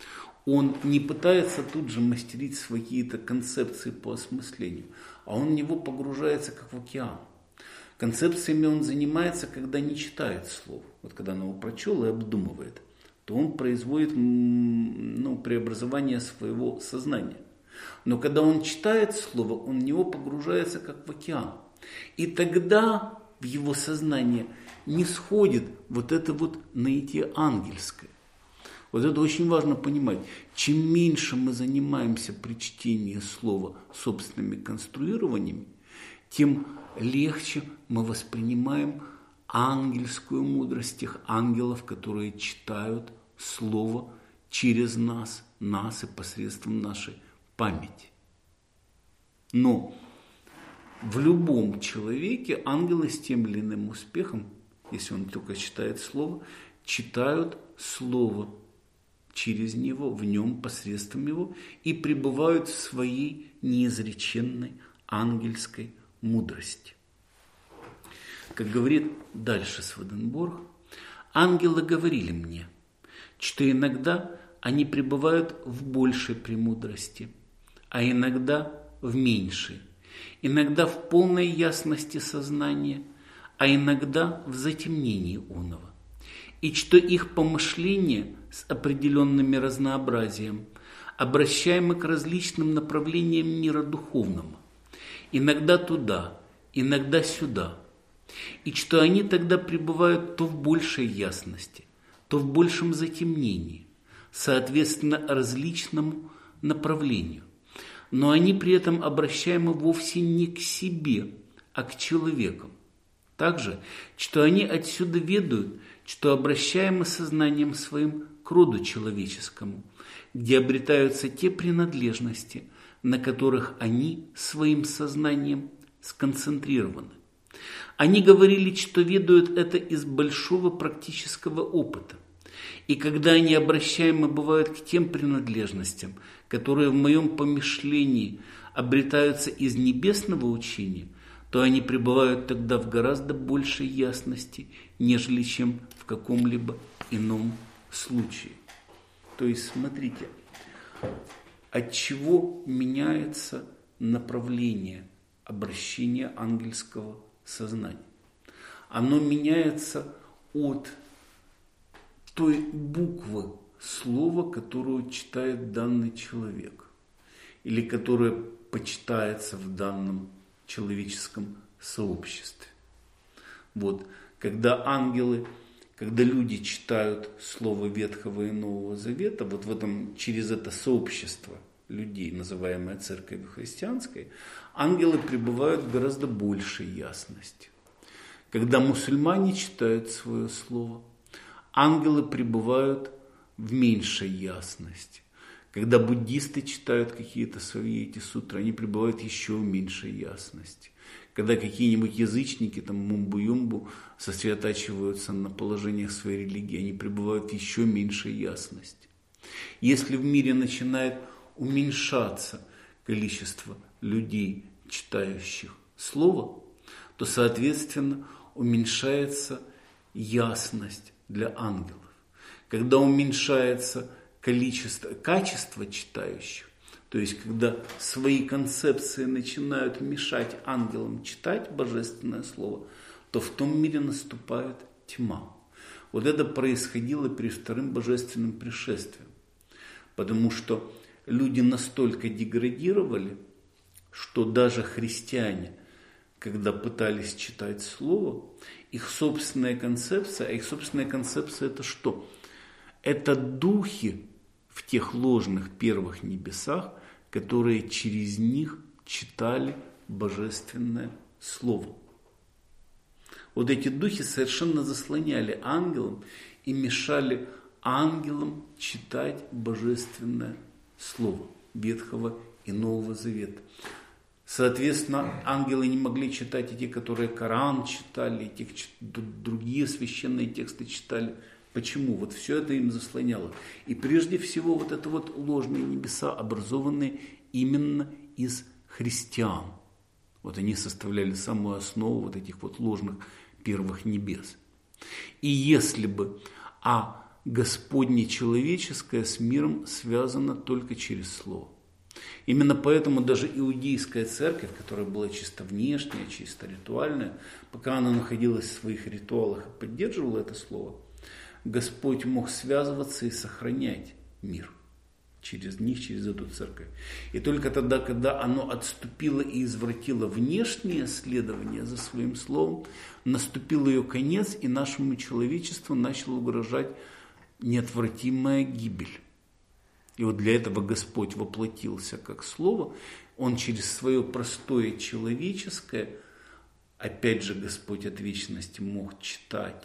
Он не пытается тут же мастерить свои какие-то концепции по осмыслению, а он в него погружается как в океан. Концепциями он занимается, когда не читает слов. Вот когда он его прочел и обдумывает, то он производит ну, преобразование своего сознания. Но когда он читает слово, он в него погружается как в океан. И тогда в его сознание не сходит вот это вот наитие ангельское. Вот это очень важно понимать. Чем меньше мы занимаемся при чтении слова собственными конструированиями, тем легче мы воспринимаем ангельскую мудрость тех ангелов, которые читают слово через нас, нас и посредством нашей памяти. Но в любом человеке ангелы с тем или иным успехом, если он только читает слово, читают слово через него, в нем, посредством его, и пребывают в своей неизреченной ангельской мудрости. Как говорит дальше Сведенборг, ангелы говорили мне, что иногда они пребывают в большей премудрости, а иногда в меньшей, иногда в полной ясности сознания, а иногда в затемнении оного, и что их помышления с определенным разнообразием обращаемы к различным направлениям мира духовного, иногда туда, иногда сюда, и что они тогда пребывают то в большей ясности, то в большем затемнении, соответственно различному направлению. Но они при этом обращаемы вовсе не к себе, а к человекам. Также, что они отсюда ведают, что обращаемы сознанием своим к роду человеческому, где обретаются те принадлежности, на которых они своим сознанием сконцентрированы. Они говорили, что ведают это из большого практического опыта. И когда они обращаемы бывают к тем принадлежностям, которые в моем помышлении обретаются из небесного учения, то они пребывают тогда в гораздо большей ясности, нежели чем в каком-либо ином случае. То есть, смотрите, от чего меняется направление обращения ангельского сознания. Оно меняется от той буквы слова, которую читает данный человек, или которое почитается в данном человеческом сообществе. Вот, когда ангелы, когда люди читают слово Ветхого и Нового Завета, вот в этом, через это сообщество людей, называемое Церковью Христианской, ангелы пребывают в гораздо большей ясности. Когда мусульмане читают свое слово, ангелы пребывают в меньшей ясности. Когда буддисты читают какие-то свои эти сутры, они пребывают еще в меньшей ясности. Когда какие-нибудь язычники, там, мумбу-юмбу, сосредотачиваются на положениях своей религии, они пребывают в еще меньшей ясности. Если в мире начинает уменьшаться количество людей, читающих слово, то, соответственно, уменьшается ясность для ангелов. Когда уменьшается количество, качество читающих, то есть когда свои концепции начинают мешать ангелам читать божественное слово, то в том мире наступает тьма. Вот это происходило при вторым божественном пришествии, потому что люди настолько деградировали, что даже христиане, когда пытались читать слово, их собственная концепция, а их собственная концепция это что? Это духи в тех ложных первых небесах, которые через них читали божественное слово. Вот эти духи совершенно заслоняли ангелам и мешали ангелам читать божественное слово Ветхого и Нового Завета. Соответственно, ангелы не могли читать и те, которые Коран читали, и те, другие священные тексты читали. Почему? Вот все это им заслоняло. И прежде всего вот это вот ложные небеса, образованные именно из христиан. Вот они составляли самую основу вот этих вот ложных первых небес. И если бы, а Господне человеческое с миром связано только через слово. Именно поэтому даже иудейская церковь, которая была чисто внешняя, чисто ритуальная, пока она находилась в своих ритуалах и поддерживала это слово, Господь мог связываться и сохранять мир через них, через эту церковь. И только тогда, когда оно отступило и извратило внешнее следование за своим словом, наступил ее конец, и нашему человечеству начала угрожать неотвратимая гибель. И вот для этого Господь воплотился как Слово. Он через свое простое человеческое, опять же, Господь от вечности мог читать.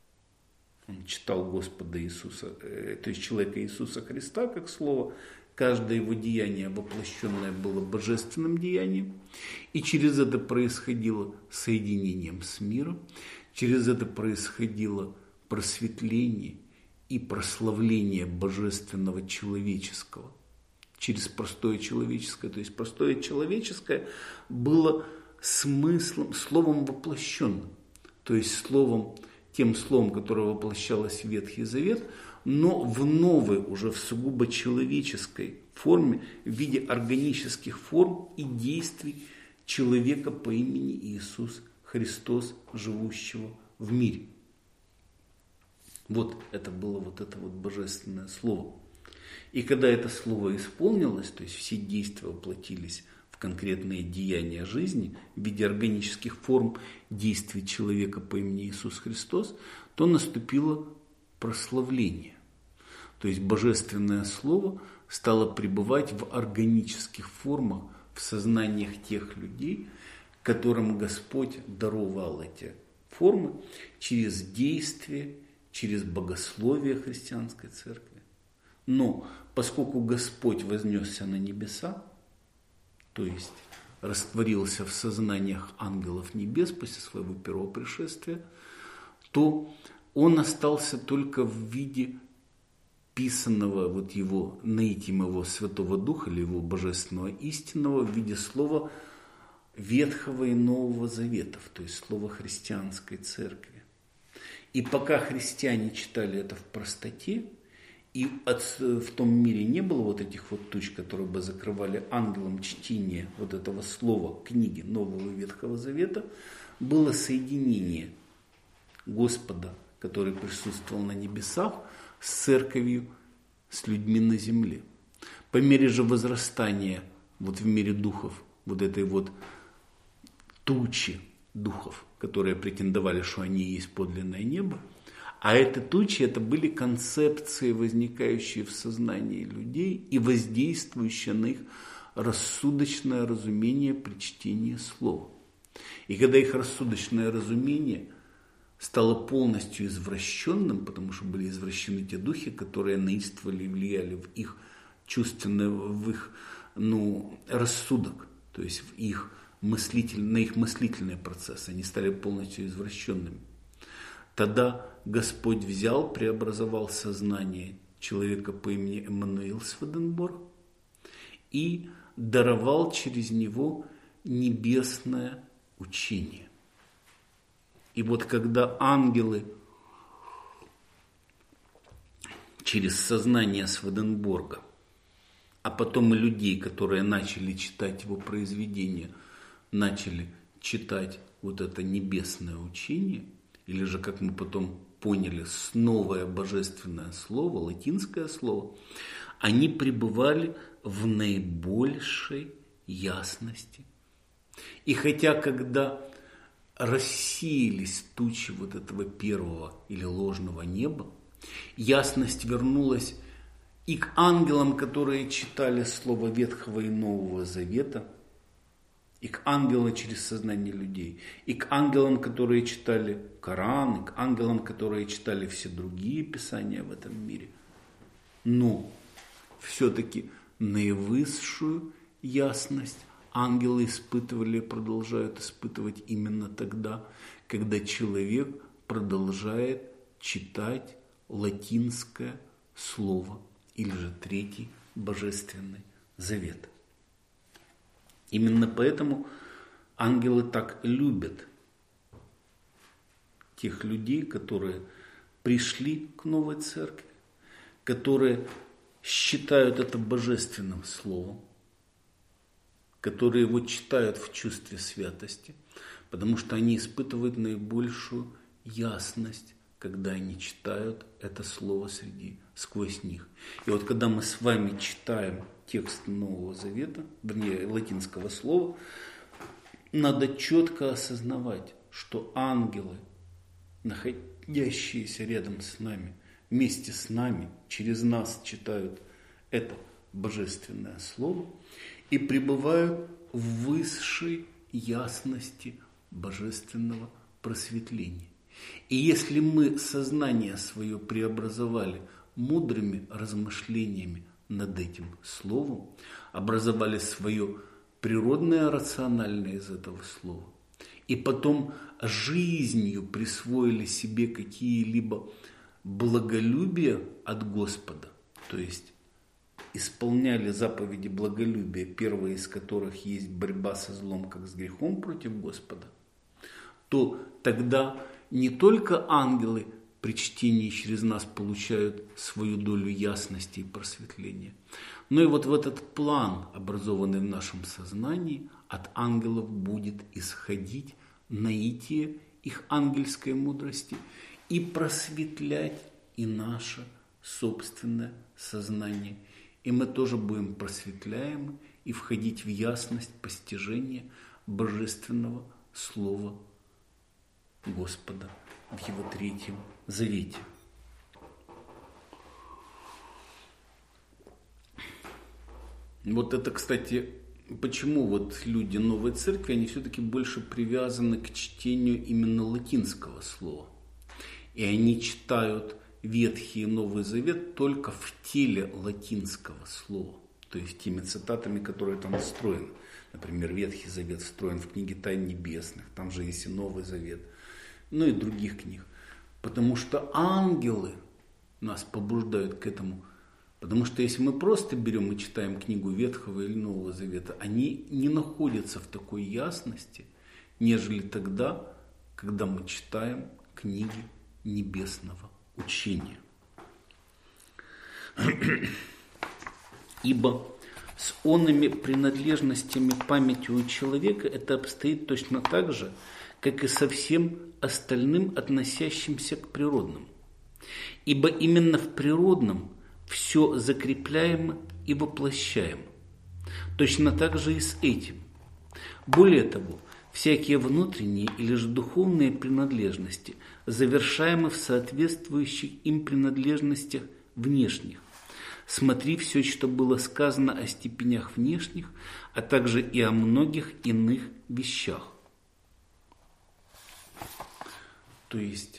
Он читал Господа Иисуса, то есть человека Иисуса Христа как Слово. Каждое его деяние воплощенное было божественным деянием. И через это происходило соединением с миром. Через это происходило просветление и прославление божественного человеческого. Через простое человеческое. То есть простое человеческое было смыслом, словом воплощенным. То есть словом, тем словом, которое воплощалось в Ветхий Завет, но в новой, уже в сугубо человеческой форме, в виде органических форм и действий человека по имени Иисус Христос, живущего в мире. Вот это было вот это вот божественное слово. И когда это слово исполнилось, то есть все действия воплотились в конкретные деяния жизни в виде органических форм действий человека по имени Иисус Христос, то наступило прославление. То есть божественное слово стало пребывать в органических формах в сознаниях тех людей, которым Господь даровал эти формы через действие, через богословие христианской церкви. Но поскольку Господь вознесся на небеса, то есть растворился в сознаниях ангелов небес после своего первого пришествия, то он остался только в виде писанного вот его наитием его Святого Духа или его божественного истинного в виде слова Ветхого и Нового Заветов, то есть слова христианской церкви. И пока христиане читали это в простоте И от, в том мире не было вот этих вот туч, которые бы закрывали ангелам чтение вот этого слова, книги Нового Ветхого Завета, было соединение Господа, который присутствовал на небесах, с церковью, с людьми на земле. По мере же возрастания вот в мире духов, вот этой вот тучи духов, которые претендовали, что они и есть подлинное небо, а эти тучи, это были концепции, возникающие в сознании людей и воздействующие на их рассудочное разумение при чтении слова. И когда их рассудочное разумение стало полностью извращенным, потому что были извращены те духи, которые наистывали и влияли в их чувственное, в их ну, рассудок, то есть в их мыслитель, на их мыслительные процессы, они стали полностью извращенными. Тогда Господь взял, преобразовал сознание человека по имени Эммануил Сведенборг и даровал через него небесное учение. И вот когда ангелы через сознание Сведенборга, а потом и людей, которые начали читать его произведения, начали читать вот это небесное учение, или же, как мы потом поняли, новое божественное слово, латинское слово, они пребывали в наибольшей ясности. И хотя, когда рассеялись тучи вот этого первого или ложного неба, ясность вернулась и к ангелам, которые читали слово Ветхого и Нового Завета, и к ангелам через сознание людей, и к ангелам, которые читали Коран, и к ангелам, которые читали все другие писания в этом мире. Но все-таки наивысшую ясность ангелы испытывали и продолжают испытывать именно тогда, когда человек продолжает читать латинское слово или же Третий Божественный Завет. Именно поэтому ангелы так любят тех людей, которые пришли к новой церкви, которые считают это божественным словом, которые его читают в чувстве святости, потому что они испытывают наибольшую ясность, когда они читают это слово среди, сквозь них. И вот когда мы с вами читаем текст Нового Завета, вернее, латинского слова, надо четко осознавать, что ангелы, находящиеся рядом с нами, вместе с нами, через нас читают это божественное слово и пребывают в высшей ясности божественного просветления. И если мы сознание свое преобразовали мудрыми размышлениями над этим словом, образовали свое природное рациональное из этого слова, и потом жизнью присвоили себе какие-либо благолюбия от Господа, то есть исполняли заповеди благолюбия, первая из которых есть борьба со злом, как с грехом против Господа, то тогда не только ангелы при чтении через нас получают свою долю ясности и просветления, но и вот в этот план, образованный в нашем сознании, от ангелов будет исходить наитие их ангельской мудрости и просветлять и наше собственное сознание. И мы тоже будем просветляемы и входить в ясность постижения божественного слова Господа в Его Третьем Завете. Вот это, кстати, почему вот люди Новой Церкви, они все-таки больше привязаны к чтению именно латинского слова. И они читают Ветхий и Новый Завет только в теле латинского слова, то есть теми цитатами, которые там встроены. Например, Ветхий Завет встроен в книге Тайн Небесных, там же есть и Новый Завет, ну и других книг. Потому что ангелы нас побуждают к этому. Потому что если мы просто берем и читаем книгу Ветхого или Нового Завета, они не находятся в такой ясности, нежели тогда, когда мы читаем книги небесного учения. Ибо с онными принадлежностями памяти у человека это обстоит точно так же, как и со всем остальным, относящимся к природным. Ибо именно в природном все закрепляемо и воплощаемо. Точно так же и с этим. Более того, всякие внутренние или же духовные принадлежности завершаемы в соответствующих им принадлежностях внешних. Смотри все, что было сказано о степенях внешних, а также и о многих иных вещах. То есть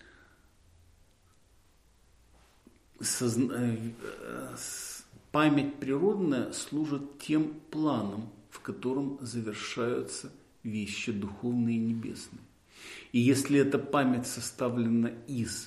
созна... память природная служит тем планом, в котором завершаются вещи духовные и небесные. И если эта память составлена из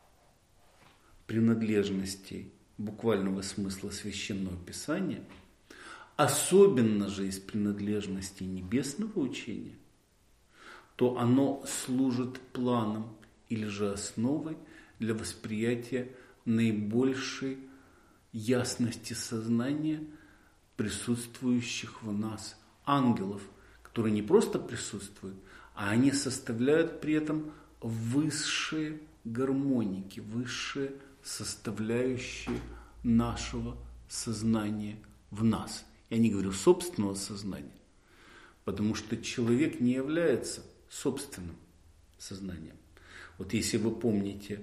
принадлежностей буквального смысла священного писания, особенно же из принадлежностей небесного учения, то оно служит планом или же основой для восприятия наибольшей ясности сознания присутствующих в нас ангелов, которые не просто присутствуют, а они составляют при этом высшие гармоники, высшие составляющие нашего сознания в нас. Я не говорю собственного сознания, потому что человек не является собственным сознанием. Вот если вы помните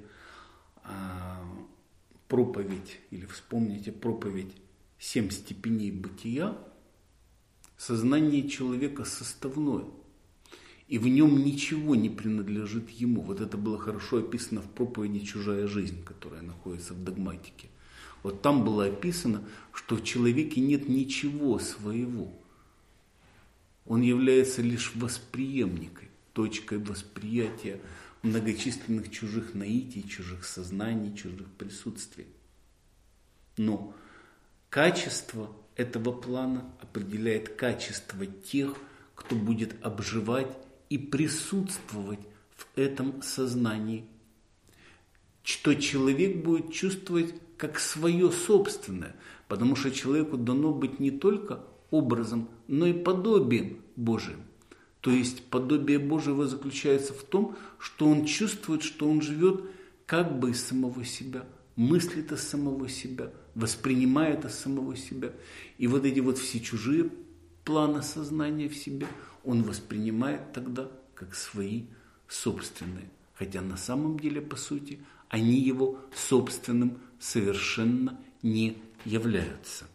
а, проповедь или вспомните проповедь «Семь степеней бытия», сознание человека составное, и в нем ничего не принадлежит ему. Вот это было хорошо описано в проповеди «Чужая жизнь», которая находится в догматике. Вот там было описано, что в человеке нет ничего своего. Он является лишь восприемникой, точкой восприятия многочисленных чужих наитий, чужих сознаний, чужих присутствий. Но качество этого плана определяет качество тех, кто будет обживать и присутствовать в этом сознании, что человек будет чувствовать как свое собственное, потому что человеку дано быть не только образом, но и подобием Божиим. То есть подобие Божьего заключается в том, что он чувствует, что он живет как бы из самого себя, мыслит из самого себя, воспринимает из самого себя. И вот эти вот все чужие планы сознания в себе он воспринимает тогда как свои собственные. Хотя на самом деле, по сути, они его собственным совершенно не являются.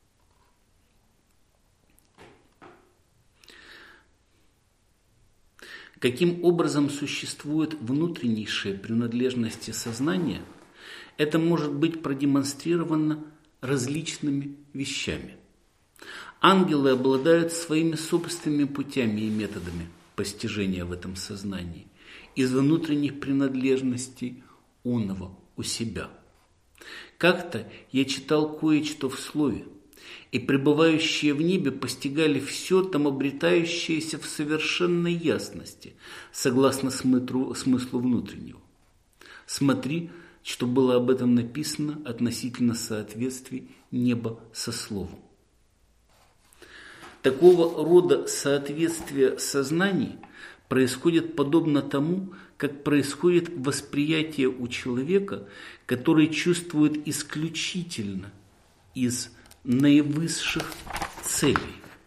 Каким образом существуют внутреннейшие принадлежности сознания, это может быть продемонстрировано различными вещами. Ангелы обладают своими собственными путями и методами постижения в этом сознании из внутренних принадлежностей оного у себя. Как-то я читал кое-что в слове, и пребывающие в небе постигали все там обретающееся в совершенной ясности, согласно смыслу, смыслу внутреннего. Смотри, что было об этом написано относительно соответствий неба со словом. Такого рода соответствие сознаний происходит подобно тому, как происходит восприятие у человека, который чувствует исключительно из наивысших целей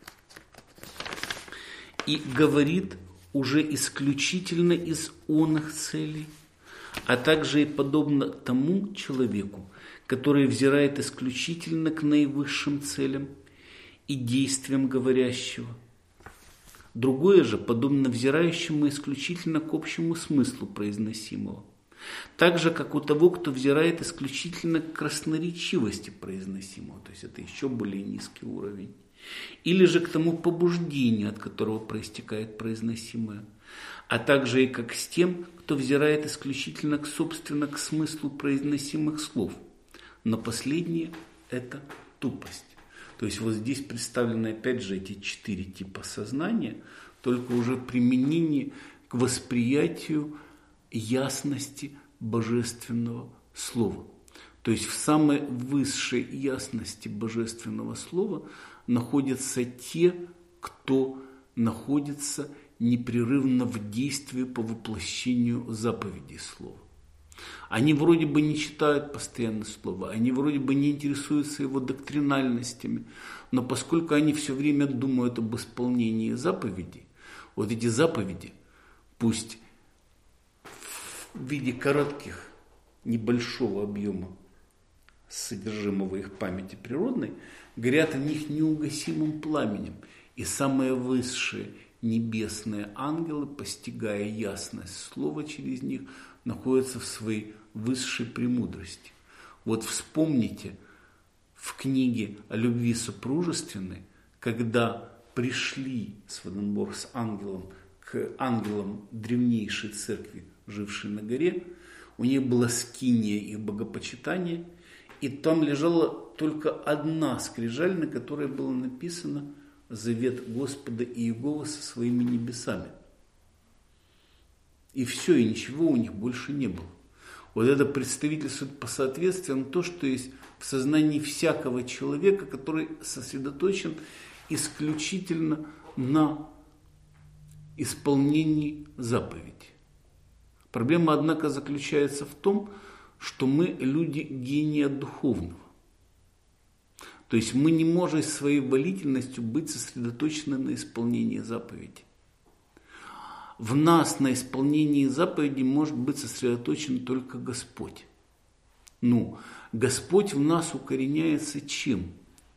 и говорит уже исключительно из оных целей, а также и подобно тому человеку, который взирает исключительно к наивысшим целям и действиям говорящего. Другое же подобно взирающему исключительно к общему смыслу произносимого. Так же, как у того, кто взирает исключительно к красноречивости произносимого, то есть это еще более низкий уровень. Или же к тому побуждению, от которого проистекает произносимое. А также и как с тем, кто взирает исключительно к, собственно, к смыслу произносимых слов. Но последнее – это тупость. То есть вот здесь представлены опять же эти четыре типа сознания, только уже применение к восприятию ясности божественного слова. То То есть в самой высшей ясности Божественного Слова находятся те, кто находится непрерывно в действии по воплощению заповедей Слова. Они вроде бы не читают постоянно Слово, они вроде бы не интересуются его доктринальностями, но поскольку они все время думают об исполнении заповедей, вот эти заповеди, пусть в виде коротких, небольшого объема содержимого их памяти природной, горят в них неугасимым пламенем, и самые высшие небесные ангелы, постигая ясность Слова через них, находятся в своей высшей премудрости. Вот вспомните в книге о любви супружественной, когда пришли Своденборг с ангелом к ангелам древнейшей церкви, жившей на горе, у них была скиния их богопочитания, и там лежала только одна скрижаль, на которой было написано «Завет Господа Иегова со своими небесами». И все, и ничего у них больше не было. Вот это представительствует по соответствию то, что есть в сознании всякого человека, который сосредоточен исключительно на исполнении заповедей. Проблема, однако, заключается в том, что мы люди гения духовного. То есть мы не можем своей волительностью быть сосредоточены на исполнении заповедей. В нас на исполнении заповедей может быть сосредоточен только Господь. Ну, Господь в нас укореняется чем?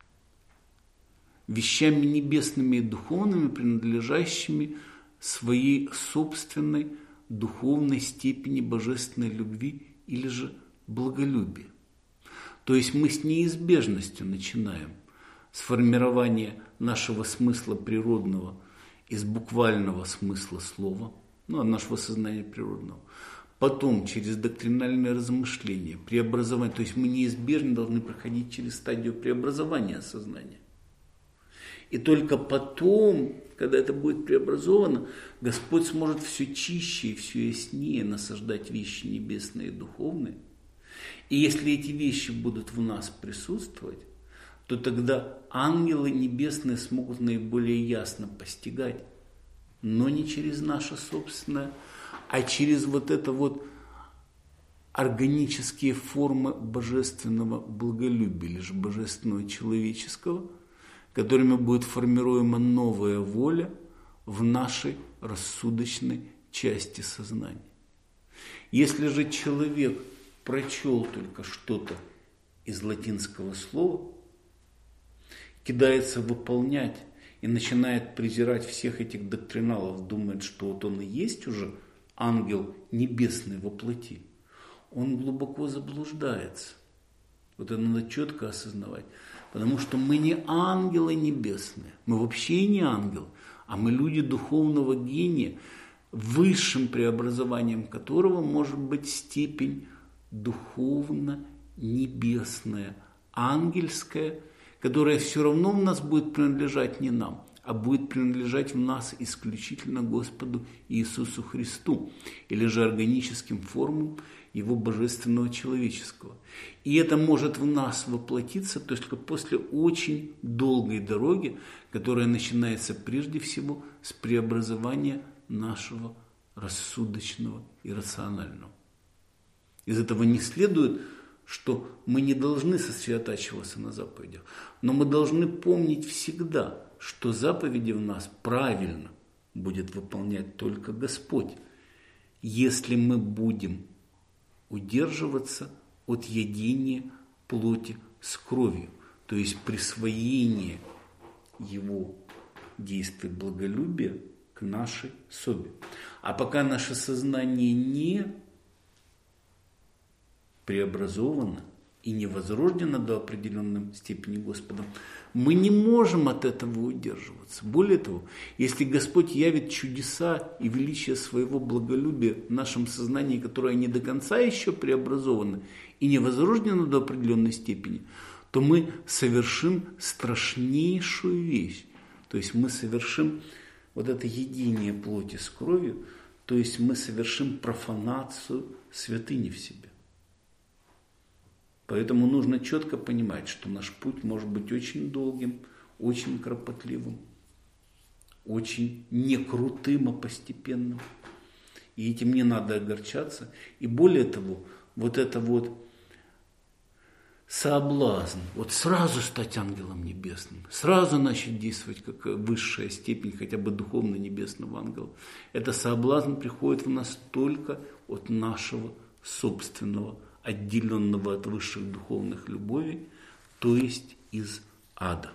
Вещами небесными и духовными, принадлежащими своей собственной духовной степени божественной любви или же благолюбия. То есть мы с неизбежностью начинаем с формирования нашего смысла природного из буквального смысла слова, ну, от нашего сознания природного. Потом через доктринальное размышление, преобразование. То есть мы неизбежно должны проходить через стадию преобразования сознания. И только потом, когда это будет преобразовано, Господь сможет все чище и все яснее насаждать вещи небесные и духовные. И если эти вещи будут в нас присутствовать, то тогда ангелы небесные смогут наиболее ясно постигать, но не через наше собственное, а через вот это вот органические формы божественного благолюбия, или же божественного человеческого, которыми будет формируема новая воля в нашей рассудочной части сознания. Если же человек прочел только что-то из латинского слова, кидается выполнять и начинает презирать всех этих доктриналов, думает, что вот он и есть уже ангел небесный во плоти, он глубоко заблуждается. Вот это надо четко осознавать. Потому что мы не ангелы небесные, мы вообще не ангелы, а мы люди духовного гения, высшим преобразованием которого может быть степень духовно-небесная, ангельская, которая все равно в нас будет принадлежать не нам, а будет принадлежать в нас исключительно Господу Иисусу Христу, или же органическим формам Его божественного человеческого. И это может в нас воплотиться только после очень долгой дороги, которая начинается прежде всего с преобразования нашего рассудочного и рационального. Из этого не следует, что мы не должны сосредотачиваться на заповедях, но мы должны помнить всегда, что заповеди в нас правильно будет выполнять только Господь, если мы будем удерживаться от едения плоти с кровью, то есть присвоение Его действий благолюбия к нашей собе. А пока наше сознание не преобразовано и не возрождено до определенной степени Господом, мы не можем от этого удерживаться. Более того, если Господь явит чудеса и величие своего благолюбия в нашем сознании, которое не до конца еще преобразовано и не возрождено до определенной степени, то мы совершим страшнейшую вещь. То есть мы совершим вот это единение плоти с кровью, то есть мы совершим профанацию святыни в себе. Поэтому нужно четко понимать, что наш путь может быть очень долгим, очень кропотливым, очень некрутым, а постепенным. И этим не надо огорчаться. И более того, вот это вот соблазн, вот сразу стать ангелом небесным, сразу начать действовать как высшая степень хотя бы духовно-небесного ангела. Это соблазн приходит в нас только от нашего собственного, отделенного от высших духовных любовей, то есть из ада.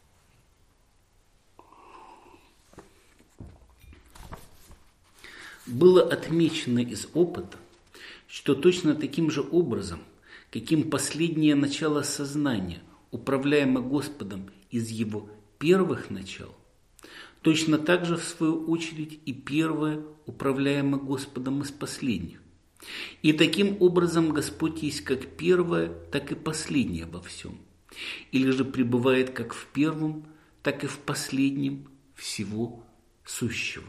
Было отмечено из опыта, что точно таким же образом, каким последнее начало сознания, управляемо Господом из его первых начал, точно так же, в свою очередь, и первое управляемо Господом из последних. И таким образом Господь есть как первое, так и последнее во всем, или же пребывает как в первом, так и в последнем всего сущего.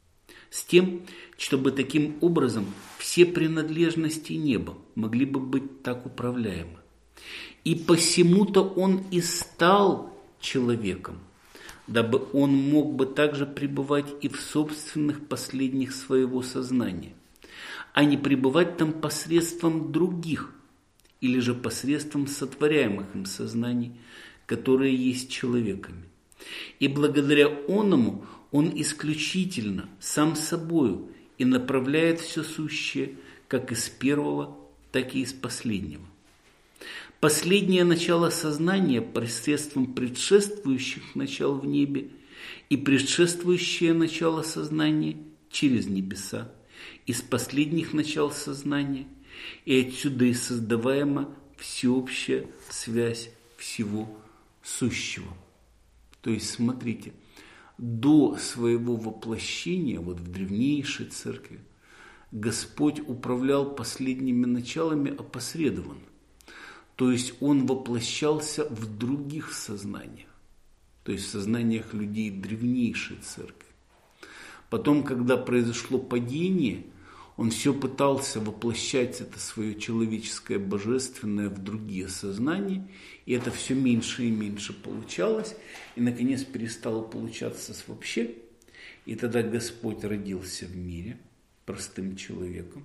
С тем, чтобы таким образом все принадлежности неба могли бы быть так управляемы. И посему-то он и стал человеком, дабы он мог бы также пребывать и в собственных последних своего сознания, а не пребывать там посредством других, или же посредством сотворяемых им сознаний, которые есть человеками. И благодаря оному он исключительно сам собою и направляет все сущее как из первого, так и из последнего. Последнее начало сознания посредством предшествующих начал в небе и предшествующее начало сознания через небеса из последних начал сознания, и отсюда и создаваема всеобщая связь всего сущего. То есть, смотрите, до своего воплощения, вот в древнейшей церкви, Господь управлял последними началами опосредованно. То есть Он воплощался в других сознаниях, то есть в сознаниях людей древнейшей церкви. Потом, когда произошло падение, Он все пытался воплощать это свое человеческое божественное в другие сознания, и это все меньше и меньше получалось, и наконец перестало получаться вообще. И тогда Господь родился в мире простым человеком,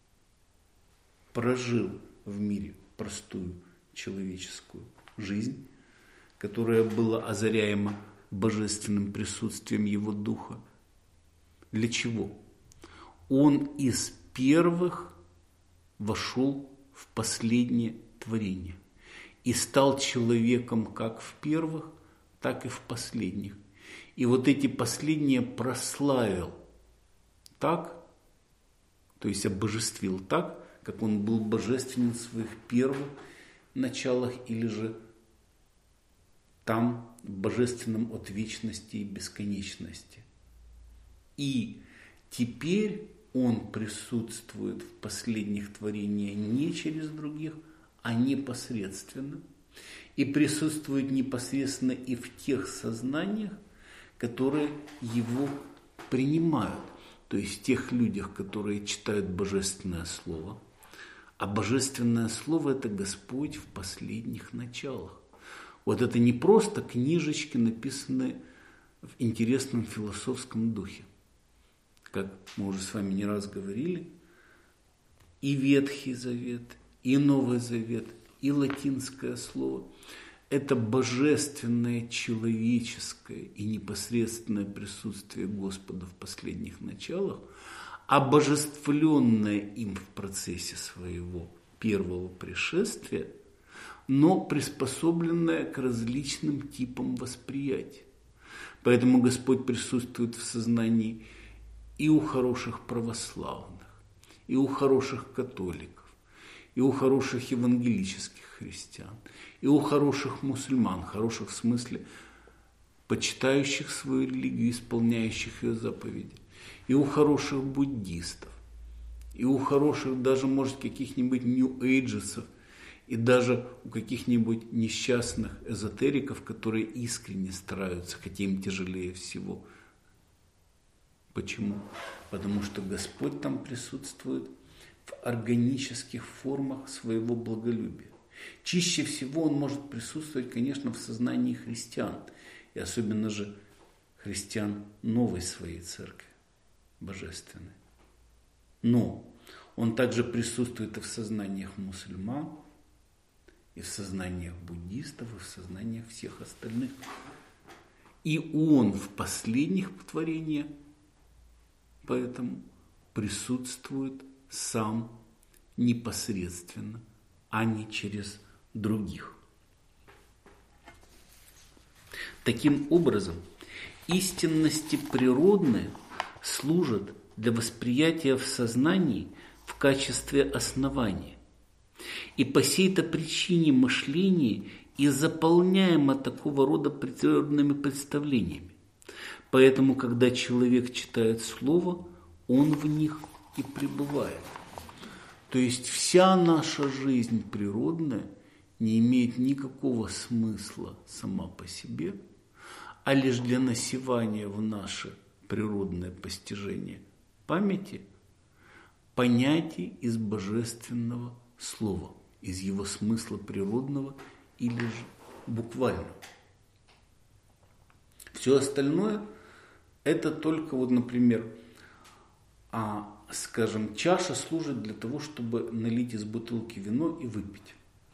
прожил в мире простую человеческую жизнь, которая была озаряема божественным присутствием Его Духа. Для чего? Он из первых вошел в последнее творение и стал человеком как в первых, так и в последних. И вот эти последние прославил так, то есть обожествил так, как он был божественен в своих первых началах, или же там божественным от вечности и бесконечности. И теперь он присутствует в последних творениях не через других, а непосредственно. И присутствует непосредственно и в тех сознаниях, которые его принимают. То есть в тех людях, которые читают Божественное Слово. А Божественное Слово – это Господь в последних началах. Вот это не просто книжечки, написанные в интересном философском духе. Как мы уже с вами не раз говорили, и Ветхий Завет, и Новый Завет, и латинское слово – это божественное, человеческое и непосредственное присутствие Господа в последних началах, обожествленное им в процессе своего первого пришествия, но приспособленное к различным типам восприятия. Поэтому Господь присутствует в сознании и у хороших православных, и у хороших католиков, и у хороших евангелических христиан, и у хороших мусульман, хороших в смысле почитающих свою религию, исполняющих ее заповеди, и у хороших буддистов, и у хороших даже, может, каких-нибудь нью-эйджесов, и даже у каких-нибудь несчастных эзотериков, которые искренне стараются, хотя им тяжелее всего. Почему? Потому что Господь там присутствует в органических формах своего благолюбия. Чище всего он может присутствовать, конечно, в сознании христиан, и особенно же христиан новой своей церкви, божественной. Но он также присутствует и в сознаниях мусульман, и в сознаниях буддистов, и в сознаниях всех остальных. И он в последних творениях поэтому присутствует сам непосредственно, а не через других. Таким образом, истинности природные служат для восприятия в сознании в качестве основания. И по сей-то причине мышление и заполняемо такого рода природными представлениями. Поэтому, когда человек читает слово, он в них и пребывает. То есть вся наша жизнь природная не имеет никакого смысла сама по себе, а лишь для насевания в наше природное постижение памяти понятий из божественного слова, из его смысла природного или же буквального. Все остальное это только, вот, например, а, скажем, чаша служит для того, чтобы налить из бутылки вино и выпить.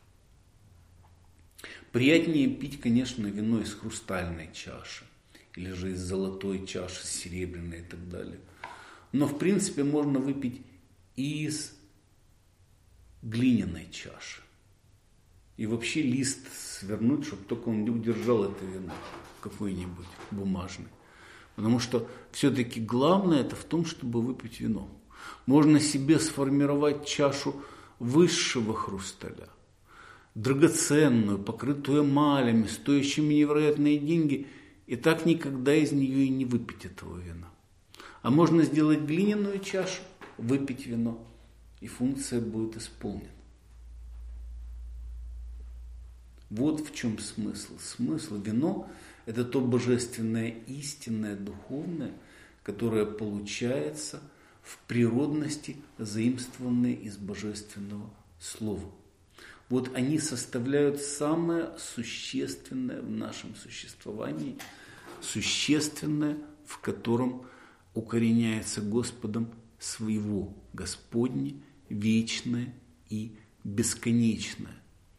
Приятнее пить, конечно, вино из хрустальной чаши, или же из золотой чаши, серебряной и так далее. Но, в принципе, можно выпить и из глиняной чаши. И вообще лист свернуть, чтобы только он не удержал это вино, какой-нибудь бумажный. Потому что все-таки главное это в том, чтобы выпить вино. Можно себе сформировать чашу высшего хрусталя, драгоценную, покрытую эмалями, стоящими невероятные деньги, и так никогда из нее и не выпить этого вина. А можно сделать глиняную чашу, выпить вино, и функция будет исполнена. Вот в чем смысл. Смысл вино – это то божественное, истинное, духовное, которое получается в природности, заимствованное из божественного слова. Вот они составляют самое существенное в нашем существовании, существенное, в котором укореняется Господом своего Господне, вечное и бесконечное.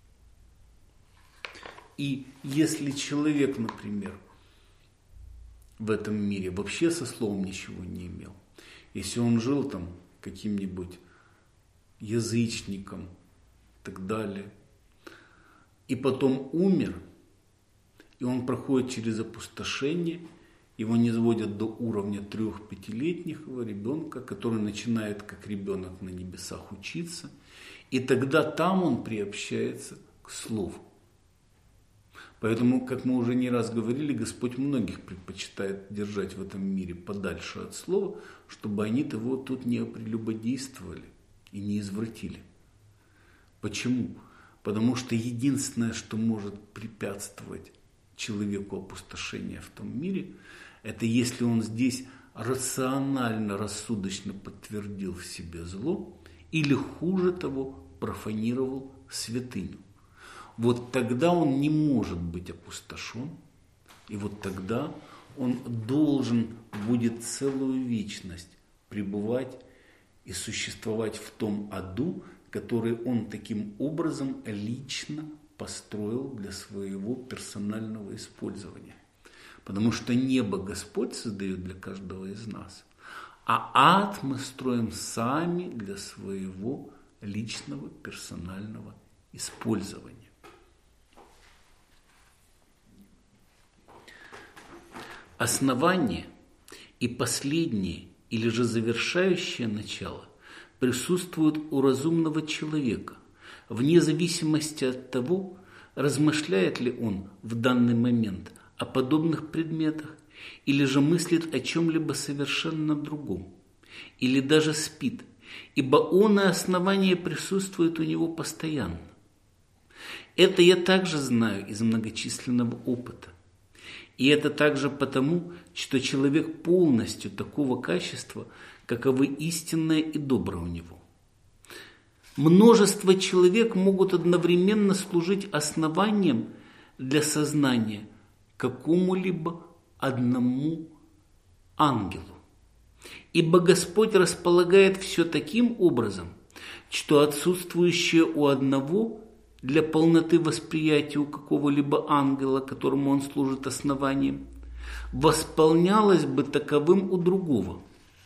И если человек, например, в этом мире вообще со словом ничего не имел, если он жил там каким-нибудь язычником и так далее, и потом умер, и он проходит через опустошение, его низводят до уровня трех-пятилетнего ребенка, который начинает как ребенок на небесах учиться, и тогда там он приобщается к слову. Поэтому, как мы уже не раз говорили, Господь многих предпочитает держать в этом мире подальше от слова, чтобы они его тут не прелюбодействовали и не извратили. Почему? Потому что единственное, что может препятствовать человеку опустошения в том мире, это если он здесь рационально, рассудочно подтвердил в себе зло или, хуже того, профанировал святыню. Вот тогда он не может быть опустошен, и вот тогда он должен будет целую вечность пребывать и существовать в том аду, который он таким образом лично построил для своего персонального использования. Потому что небо Господь создает для каждого из нас, а ад мы строим сами для своего личного персонального использования. Основание и последнее или же завершающее начало присутствуют у разумного человека, вне зависимости от того, размышляет ли он в данный момент о подобных предметах или же мыслит о чем-либо совершенно другом, или даже спит, ибо оное основание присутствует у него постоянно. Это я также знаю из многочисленного опыта. И это также потому, что человек полностью такого качества, каковы истинное и доброе у него. Множество человек могут одновременно служить основанием для сознания какому-либо одному ангелу. Ибо Господь располагает все таким образом, что отсутствующее у одного для полноты восприятия у какого-либо ангела, которому он служит основанием, восполнялось бы таковым у другого.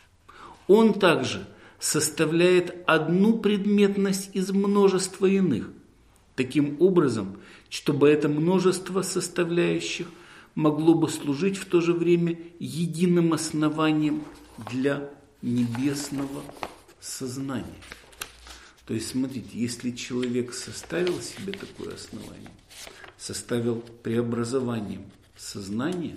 Он также составляет одну предметность из множества иных, таким образом, чтобы это множество составляющих могло бы служить в то же время единым основанием для небесного сознания. То есть, смотрите, если человек составил себе такое основание, составил преобразованием сознания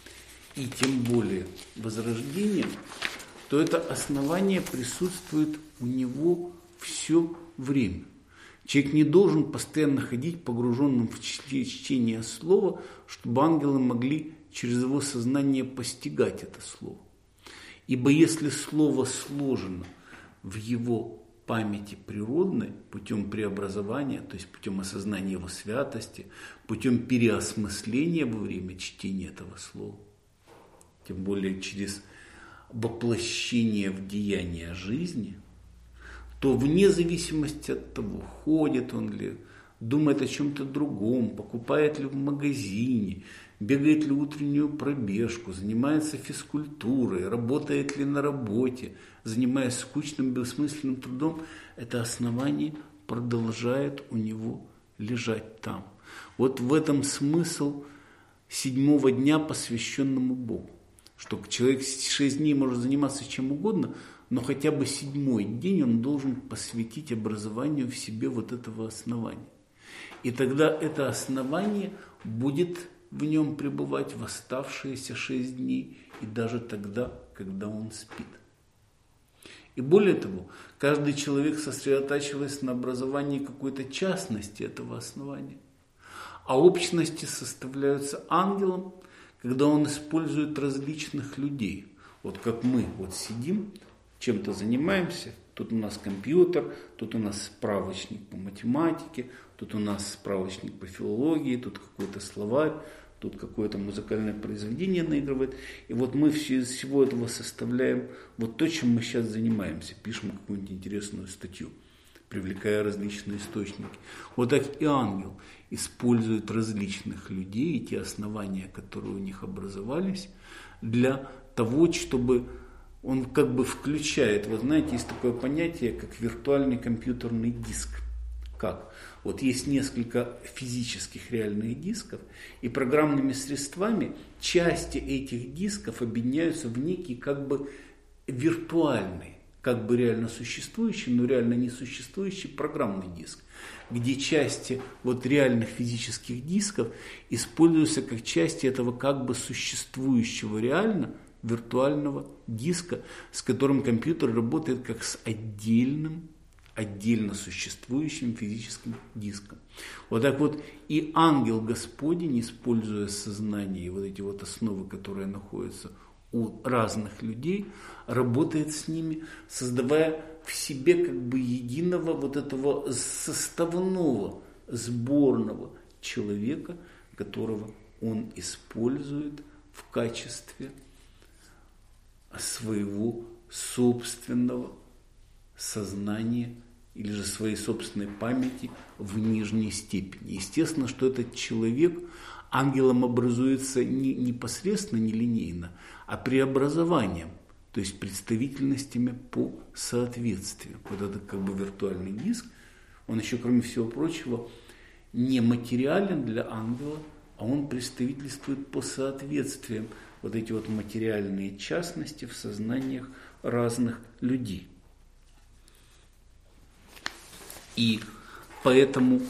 и тем более возрождением, то это основание присутствует у него все время. Человек не должен постоянно ходить погруженным в чтение слова, чтобы ангелы могли через его сознание постигать это слово. Ибо если слово сложено в его памяти природной путем преобразования, то есть путем осознания его святости, путем переосмысления во время чтения этого слова, тем более через воплощение в деяние жизни, то вне зависимости от того, ходит он ли, думает о чем-то другом, покупает ли в магазине, бегает ли утреннюю пробежку, занимается физкультурой, работает ли на работе, занимаясь скучным, бессмысленным трудом, это основание продолжает у него лежать там. Вот в этом смысл седьмого дня, посвященному Богу. Что человек шесть дней может заниматься чем угодно, но хотя бы седьмой день он должен посвятить образованию в себе вот этого основания. И тогда это основание будет в нем пребывать в оставшиеся шесть дней и даже тогда, когда он спит. И более того, каждый человек сосредотачивается на образовании какой-то частности этого основания, а общности составляются ангелом, когда он использует различных людей. Вот как мы вот сидим, чем-то занимаемся, тут у нас компьютер, тут у нас справочник по математике, тут у нас справочник по филологии, тут какой-то словарь, тут какое-то музыкальное произведение наигрывает. И вот мы все из всего этого составляем вот то, чем мы сейчас занимаемся, пишем какую-нибудь интересную статью, привлекая различные источники. Вот так и ангел использует различных людей и те основания, которые у них образовались, для того, чтобы он как бы включает, вот знаете, есть такое понятие, как виртуальный компьютерный диск. Как? Вот есть несколько физических реальных дисков, и программными средствами части этих дисков объединяются в некий как бы виртуальный, как бы реально существующий, но реально не существующий программный диск, где части вот реальных физических дисков используются как части этого как бы существующего реально виртуального диска, с которым компьютер работает как с отдельным, отдельно существующим физическим диском. Вот так вот и ангел Господень, используя сознание и вот эти вот основы, которые находятся у разных людей, работает с ними, создавая в себе как бы единого вот этого составного, сборного человека, которого он использует в качестве своего собственного сознания или же своей собственной памяти в нижней степени. Естественно, что этот человек ангелом образуется не непосредственно, не линейно, а преобразованием, то есть представительностями по соответствию. Вот это как бы виртуальный диск, он еще, кроме всего прочего, не материален для ангела, а он представительствует по соответствиям вот эти вот материальные частности в сознаниях разных людей. И поэтому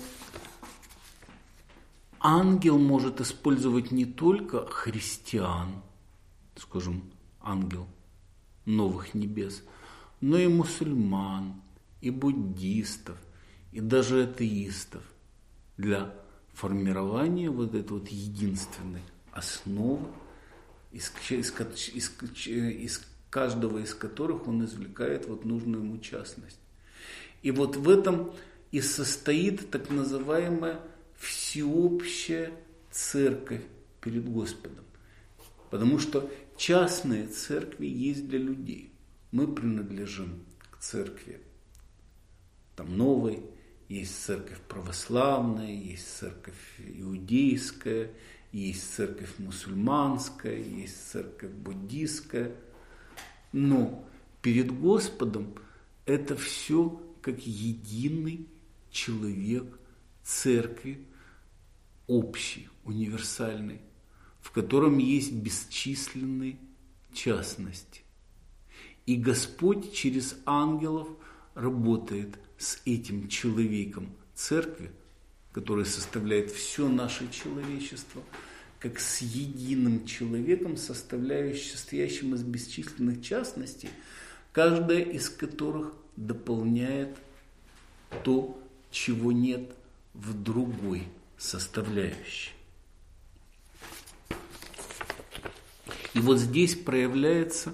ангел может использовать не только христиан, скажем, ангел новых небес, но и мусульман, и буддистов, и даже атеистов для формирования вот этой вот единственной основы, из, из, из, из каждого из которых он извлекает вот нужную ему частность. И вот в этом и состоит так называемая всеобщая церковь перед Господом. Потому что частные церкви есть для людей. Мы принадлежим к церкви там новой, есть церковь православная, есть церковь иудейская, есть церковь мусульманская, есть церковь буддистская. Но перед Господом это все как единый человек церкви, общий, универсальный, в котором есть бесчисленные частности. И Господь через ангелов работает с этим человеком церкви, который составляет все наше человечество, как с единым человеком, составляющим, состоящим из бесчисленных частностей, каждая из которых дополняет то, чего нет в другой составляющей. И вот здесь проявляется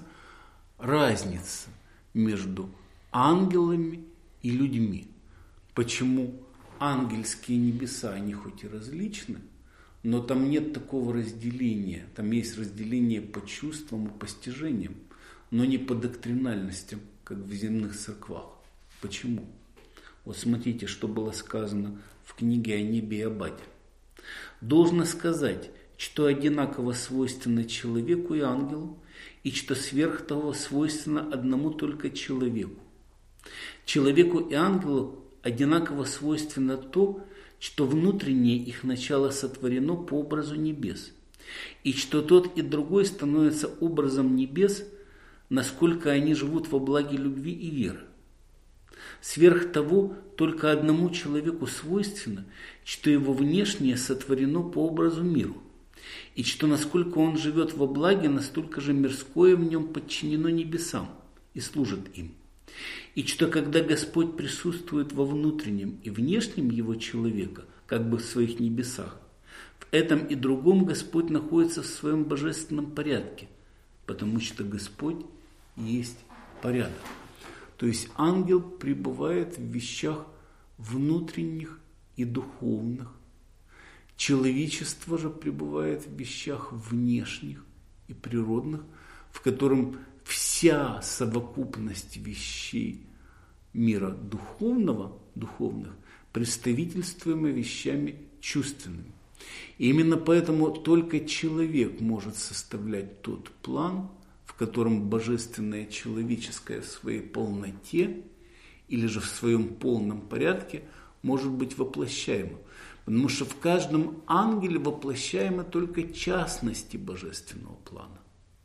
разница между ангелами и людьми. Почему ангельские небеса, они хоть и различны, но там нет такого разделения. Там есть разделение по чувствам и постижениям, но не по доктринальностям, как в земных церквах. Почему? Вот смотрите, что было сказано в книге о небе и об аде. «Должно сказать, что одинаково свойственно человеку и ангелу, и что сверх того свойственно одному только человеку. Человеку и ангелу одинаково свойственно то, что внутреннее их начало сотворено по образу небес, и что тот и другой становятся образом небес, насколько они живут во благе любви и веры. Сверх того, только одному человеку свойственно, что его внешнее сотворено по образу миру, и что насколько он живет во благе, настолько же мирское в нем подчинено небесам и служит им. И что когда Господь присутствует во внутреннем и внешнем его человека, как бы в своих небесах, в этом и другом Господь находится в своем божественном порядке, потому что Господь есть порядок. То есть ангел пребывает в вещах внутренних и духовных. Человечество же пребывает в вещах внешних и природных, в котором вся совокупность вещей мира духовного, духовных, представительствуема вещами чувственными. И именно поэтому только человек может составлять тот план, в котором божественное человеческое в своей полноте или же в своем полном порядке может быть воплощаемо. Потому что в каждом ангеле воплощаемы только частности божественного плана.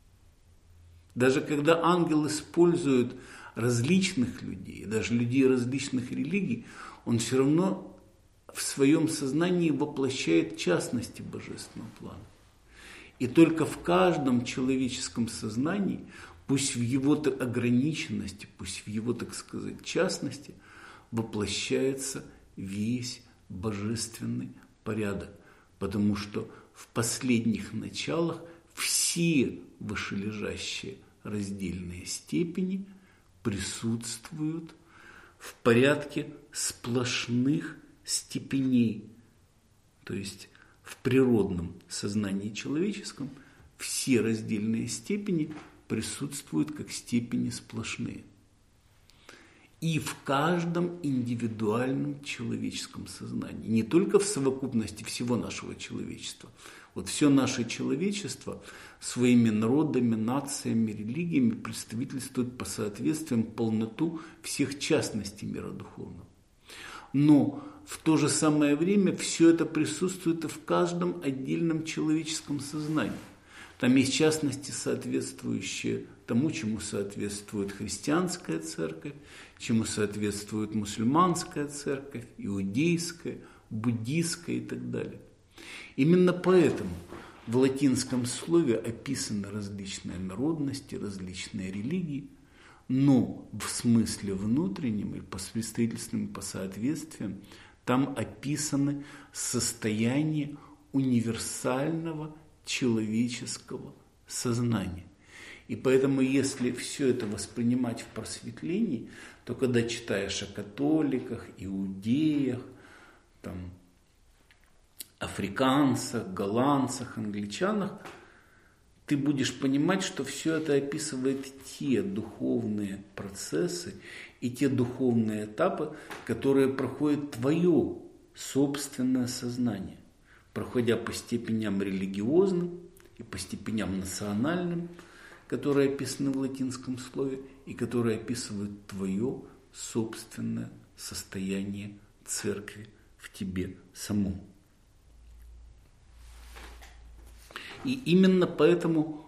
Даже когда ангел использует различных людей, даже людей различных религий, он все равно в своем сознании воплощает частности божественного плана. И только в каждом человеческом сознании, пусть в его ограниченности, пусть в его, так сказать, частности, воплощается весь божественный порядок. Потому что в последних началах все вышележащие раздельные степени присутствуют в порядке сплошных степеней. То есть в природном сознании человеческом все раздельные степени присутствуют как степени сплошные. И в каждом индивидуальном человеческом сознании, не только в совокупности всего нашего человечества. Вот все наше человечество своими народами, нациями, религиями представительствует по соответствиям полноту всех частностей мира духовного. Но в то же самое время все это присутствует и в каждом отдельном человеческом сознании. Там есть частности, соответствующие тому, чему соответствует христианская церковь, чему соответствует мусульманская церковь, иудейская, буддийская и так далее. Именно поэтому в латинском слове описаны различные народности, различные религии, но в смысле внутреннем и по представительственным, по соответствиям, там описаны состояния универсального человеческого сознания. И поэтому, если все это воспринимать в просветлении, то когда читаешь о католиках, иудеях, там, африканцах, голландцах, англичанах, ты будешь понимать, что все это описывает те духовные процессы и те духовные этапы, которые проходит твое собственное сознание, проходя по степеням религиозным и по степеням национальным, которые описаны в латинском слове и которые описывают твое собственное состояние церкви в тебе самом. И именно поэтому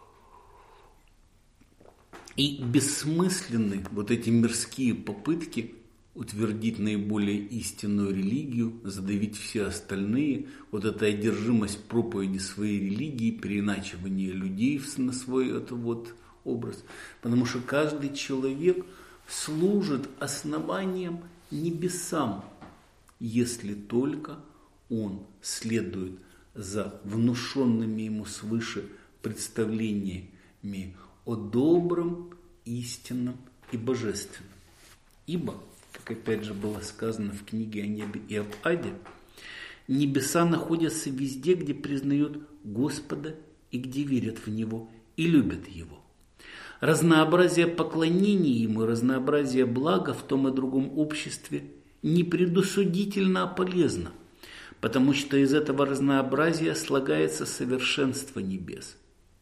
и бессмысленны вот эти мирские попытки утвердить наиболее истинную религию, задавить все остальные, вот эта одержимость проповеди своей религии, переиначивание людей на свой это вот образ. Потому что каждый человек служит основанием небесам, если только он следует за внушенными ему свыше представлениями о добром, истинном и божественном. Ибо, как опять же было сказано в книге о небе и об аде, небеса находятся везде, где признают Господа и где верят в Него и любят Его. Разнообразие поклонений Ему и разнообразие блага в том и другом обществе не предусудительно, а полезно, потому что из этого разнообразия слагается совершенство небес.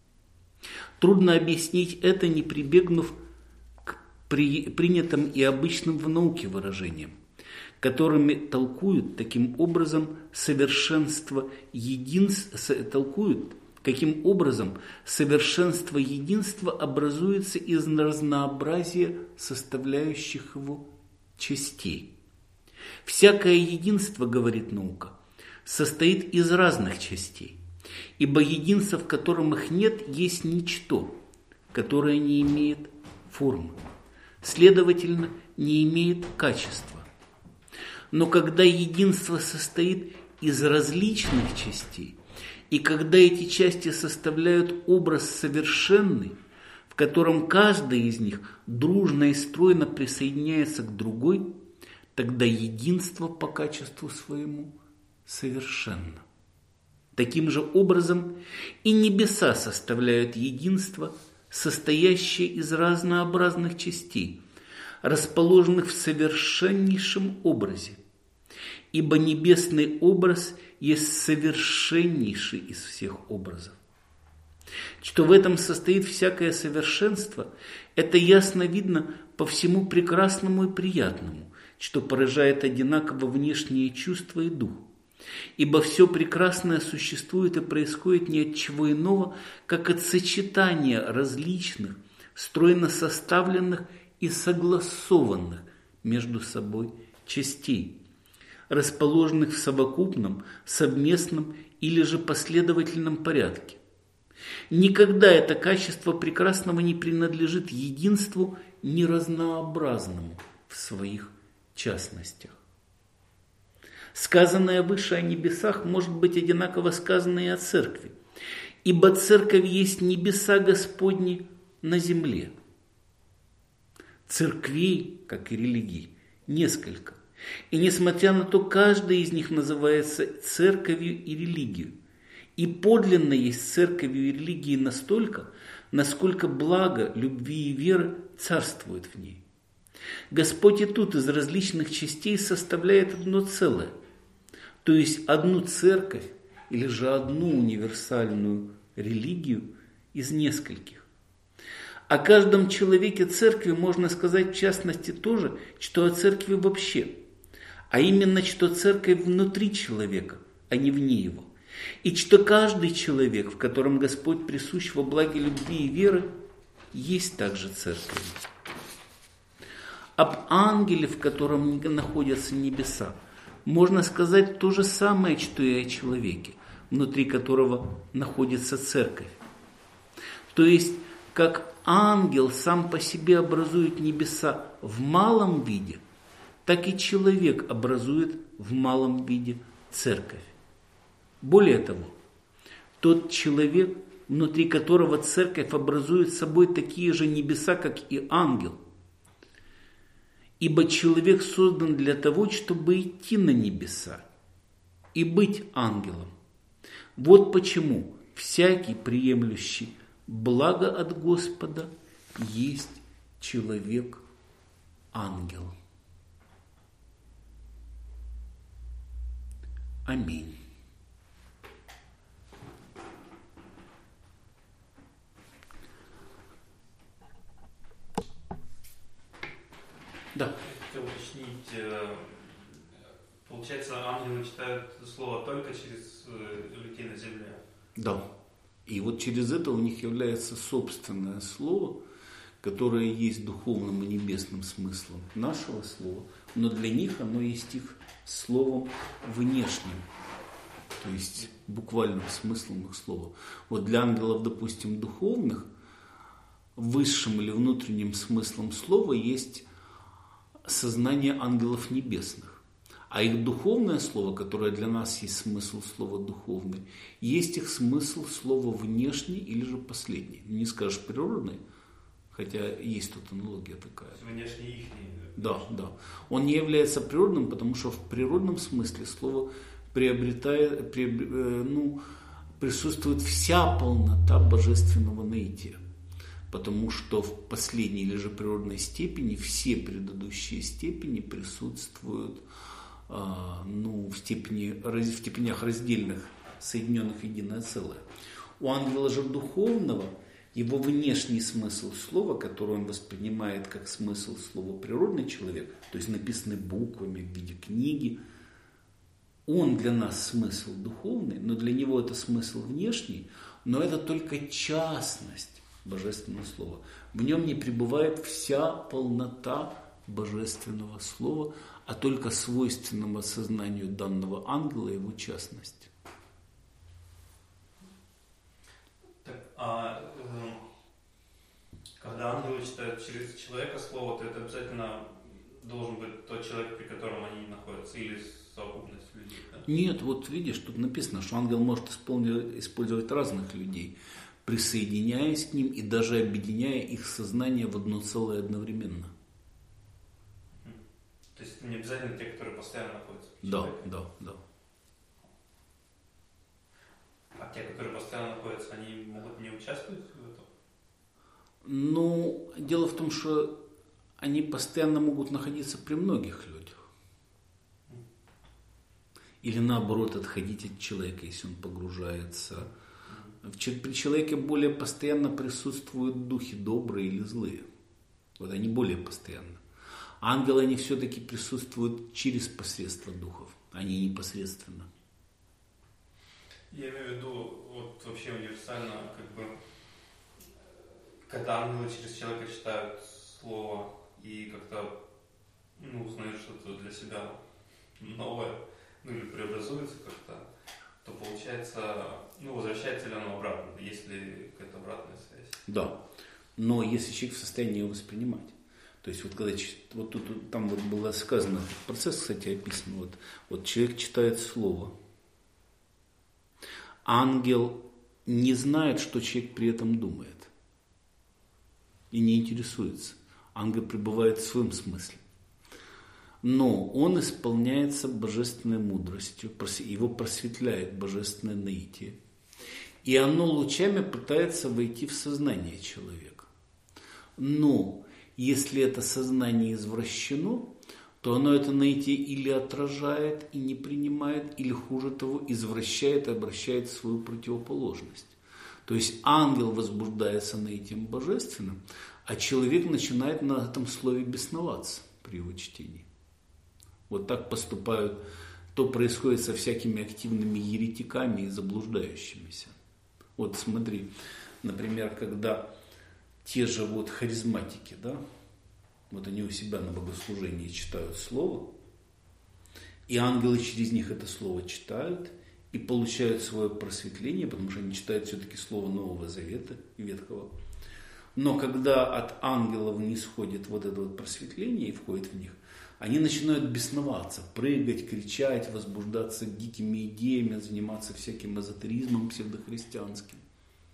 Трудно объяснить это, не прибегнув к при, принятым и обычным в науке выражениям, которыми толкуют таким образом совершенство единства, толкуют, каким образом совершенство единства образуется из разнообразия составляющих его частей. Всякое единство, говорит наука, состоит из разных частей, ибо единство, в котором их нет, есть ничто, которое не имеет формы, следовательно, не имеет качества. Но когда единство состоит из различных частей, и когда эти части составляют образ совершенный, в котором каждая из них дружно и стройно присоединяется к другой, тогда единство по качеству своему совершенно. Таким же образом и небеса составляют единство, состоящее из разнообразных частей, расположенных в совершеннейшем образе. Ибо небесный образ есть совершеннейший из всех образов. Что в этом состоит всякое совершенство, это ясно видно по всему прекрасному и приятному, что поражает одинаково внешние чувства и дух. Ибо все прекрасное существует и происходит ни от чего иного, как от сочетания различных, стройно составленных и согласованных между собой частей, расположенных в совокупном, совместном или же последовательном порядке. Никогда это качество прекрасного не принадлежит единству неразнообразному в своих частностях. Сказанное выше о небесах может быть одинаково сказано и о церкви, ибо церковь есть небеса Господни на земле. Церквей, как и религий, несколько. И несмотря на то, каждая из них называется церковью и религией. И подлинно есть церковью и религией настолько, насколько благо, любви и веры царствует в ней. Господь и тут из различных частей составляет одно целое, то есть одну церковь или же одну универсальную религию из нескольких. О каждом человеке церкви можно сказать в частности то же, что о церкви вообще, а именно, что церковь внутри человека, а не вне его, и что каждый человек, в котором Господь присущ во благе любви и веры, есть также церковь. Об ангеле, в котором находятся небеса, можно сказать то же самое, что и о человеке, внутри которого находится церковь. То есть, как ангел сам по себе образует небеса в малом виде, так и человек образует в малом виде церковь. Более того, тот человек, внутри которого церковь образует собой такие же небеса, как и ангел. Ибо человек создан для того, чтобы идти на небеса и быть ангелом. Вот почему всякий, приемлющий благо от Господа, есть человек-ангел. Аминь. Да. Хотел уточнить, получается, ангелы читают слово только через людей на земле? Да. И вот через это у них является собственное слово, которое есть духовным и небесным смыслом нашего слова, но для них оно есть их словом внешним, то есть буквальным смыслом их слова. Вот для ангелов, допустим, духовных, высшим или внутренним смыслом слова есть сознание ангелов небесных. А их духовное слово, которое для нас есть смысл слова духовный, есть их смысл слова внешний или же последний. Не скажешь природный, хотя есть тут аналогия такая. Внешний ихний. Да, да. Он не является природным, потому что в природном смысле слово приобретает, приобр... ну, присутствует вся полнота божественного наития. Потому что в последней или же природной степени все предыдущие степени присутствуют ну, в, степени, в степенях раздельных, соединенных в единое целое. У ангела же духовного его внешний смысл слова, который он воспринимает как смысл слова природный человек, то есть написанный буквами в виде книги, он для нас смысл духовный, но для него это смысл внешний, но это только частность божественного слова. В нем не пребывает вся полнота божественного слова, а только свойственного сознанию данного ангела его частность. Так, а э, когда ангелы читают через человека слово, то это обязательно должен быть тот человек, при котором они находятся, или совокупность людей? Да? Нет, вот видишь, тут написано, что ангел может использовать разных людей, присоединяясь к ним и даже объединяя их сознание в одно целое одновременно. То есть не обязательно те, которые постоянно находятся в Да, человеке? да, да. А те, которые постоянно находятся, они могут не участвовать в этом? Ну, дело в том, что они постоянно могут находиться при многих людях. Или наоборот, отходить от человека, если он погружается. При человеке более постоянно присутствуют духи добрые или злые. Вот они более постоянно. Ангелы, они все-таки присутствуют через посредство духов, они непосредственно. Я имею в виду, вот вообще универсально, как бы, когда ангелы через человека читают слово и как-то, ну, узнают что-то для себя новое, ну, или преобразуется как-то, то получается, ну, возвращается ли оно обратно, есть ли какая-то обратная связь? Да, но если человек в состоянии его воспринимать. То есть вот когда вот тут там вот было сказано, процесс, кстати, описан, вот, вот человек читает слово. Ангел не знает, что человек при этом думает. И не интересуется. Ангел пребывает в своем смысле. Но он исполняется божественной мудростью, его просветляет божественное наитие. И оно лучами пытается войти в сознание человека. Но если это сознание извращено, то оно это наитие или отражает и не принимает, или хуже того, извращает и обращает в свою противоположность. То есть ангел возбуждается наитием божественным, а человек начинает на этом слове бесноваться при его чтении. Вот так поступают, то происходит со всякими активными еретиками и заблуждающимися. Вот смотри, например, когда те же вот харизматики, да, вот они у себя на богослужении читают слово, и ангелы через них это слово читают и получают свое просветление, потому что они читают все-таки слово Нового Завета, Ветхого. Но когда от ангелов не сходит вот это вот просветление и входит в них, они начинают бесноваться, прыгать, кричать, возбуждаться дикими идеями, заниматься всяким эзотеризмом псевдохристианским.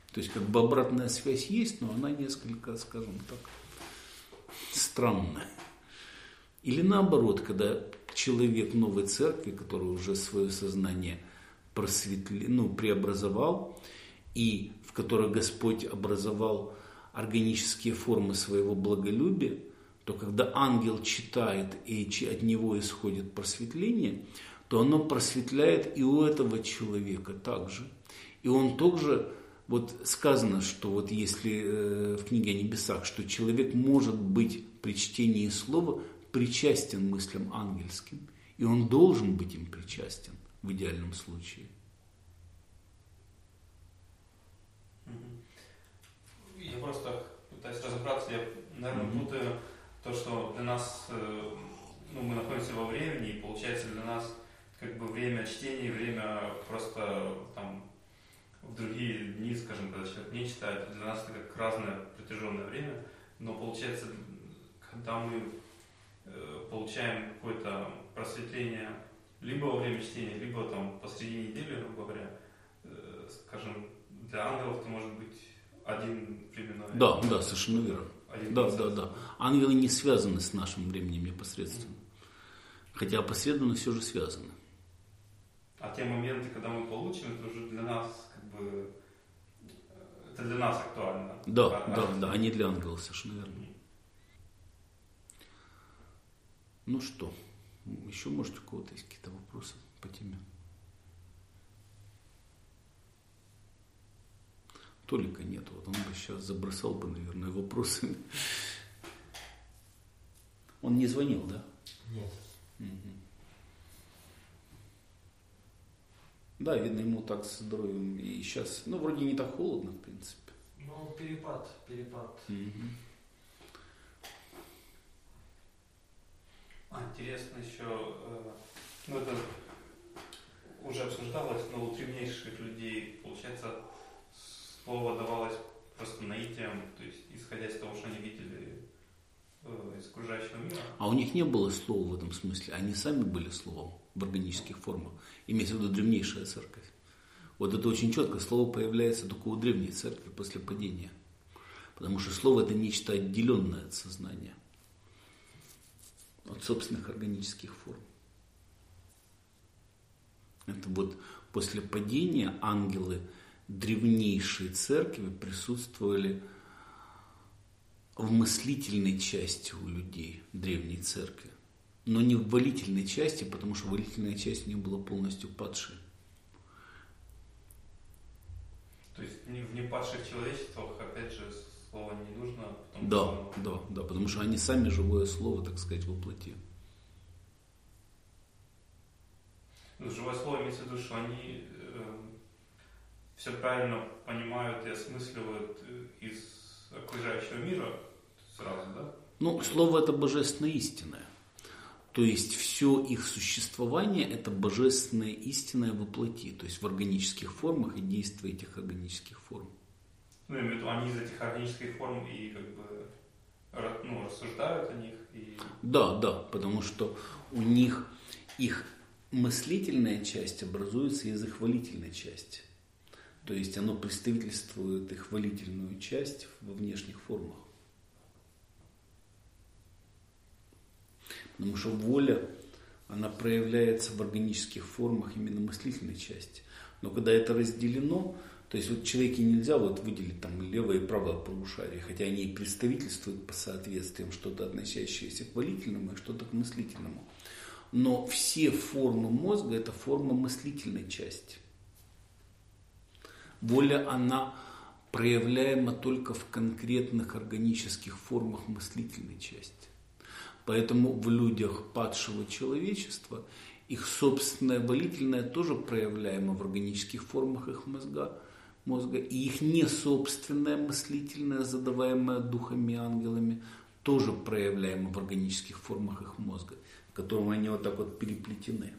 То есть как бы обратная связь есть, но она несколько, скажем так, странная. Или наоборот, когда человек новой церкви, который уже свое сознание просветли, ну, преобразовал, и в которой Господь образовал органические формы своего благолюбия, то когда ангел читает и от него исходит просветление, то оно просветляет и у этого человека также. И он также, вот сказано, что вот если э, в книге о небесах, что человек может быть при чтении слова причастен мыслям ангельским, и он должен быть им причастен в идеальном случае. Я просто пытаюсь разобраться, я, наверное, mm-hmm. путаю то, что для нас, ну, мы находимся во времени, и получается для нас как бы время чтения, время просто там в другие дни, скажем, когда человек не читает, для нас это как разное протяженное время, но получается, когда мы э, получаем какое-то просветление либо во время чтения, либо там посреди недели, грубо говоря, э, скажем, для ангелов это может быть один временной. Да, да, совершенно верно. Да, процесс. да, да. Ангелы не связаны с нашим временем непосредственно. Хотя опосредованно все же связаны. А те моменты, когда мы получим, это уже для нас как бы это для нас актуально. Да, а, да, а да, они для ангелов, совершенно верно. Mm-hmm. Ну что, еще, может, у кого-то есть какие-то вопросы по теме? Толика нет, вот он бы сейчас забросал бы, наверное, вопросами. Он не звонил, да? Нет. Угу. Да, видно, ему так с здоровьем и сейчас, ну, вроде не так холодно, в принципе. Ну, перепад, перепад. Угу. А, интересно еще, э, ну, это уже обсуждалось, но у древнейших людей, получается, слово давалось просто наитием, то есть исходя из того, что они видели э, из окружающего мира. А у них не было слова в этом смысле, они сами были словом в органических формах, имеется в виду древнейшая церковь. Вот это очень четко, слово появляется только у древней церкви после падения, потому что слово это нечто отделенное от сознания, от собственных органических форм. Это вот после падения ангелы древнейшей церкви присутствовали в мыслительной части у людей древней церкви, но не в волительной части, потому что волительная часть не была полностью падшей. То есть в непадших человечествах, опять же, слово не нужно? Потому да, что... да, да, потому что они сами живое слово, так сказать, воплоти. Ну, живое слово имеется в виду, что они э, все правильно понимают и осмысливают из окружающего мира сразу, да? Ну, слово это божественная истина. То есть все их существование это божественная истина воплоти, то есть в органических формах и действия этих органических форм. Ну, я имею в виду, они из этих органических форм и как бы ну, рассуждают о них. И... Да, да, потому что у них их мыслительная часть образуется из их хвалительной части. То есть оно представительствует их хвалительную часть во внешних формах. Потому что воля, она проявляется в органических формах именно мыслительной части. Но когда это разделено, то есть вот человеке нельзя вот выделить там левое и правое полушарие, хотя они и представительствуют по соответствиям что-то относящееся к хвалительному и что-то к мыслительному. Но все формы мозга это форма мыслительной части. Воля, она проявляема только в конкретных органических формах мыслительной части. Поэтому в людях падшего человечества их собственное волительное тоже проявляемо в органических формах их мозга, мозга, и их несобственное мыслительное, задаваемое духами и ангелами, тоже проявляемо в органических формах их мозга, в котором они вот так вот переплетены.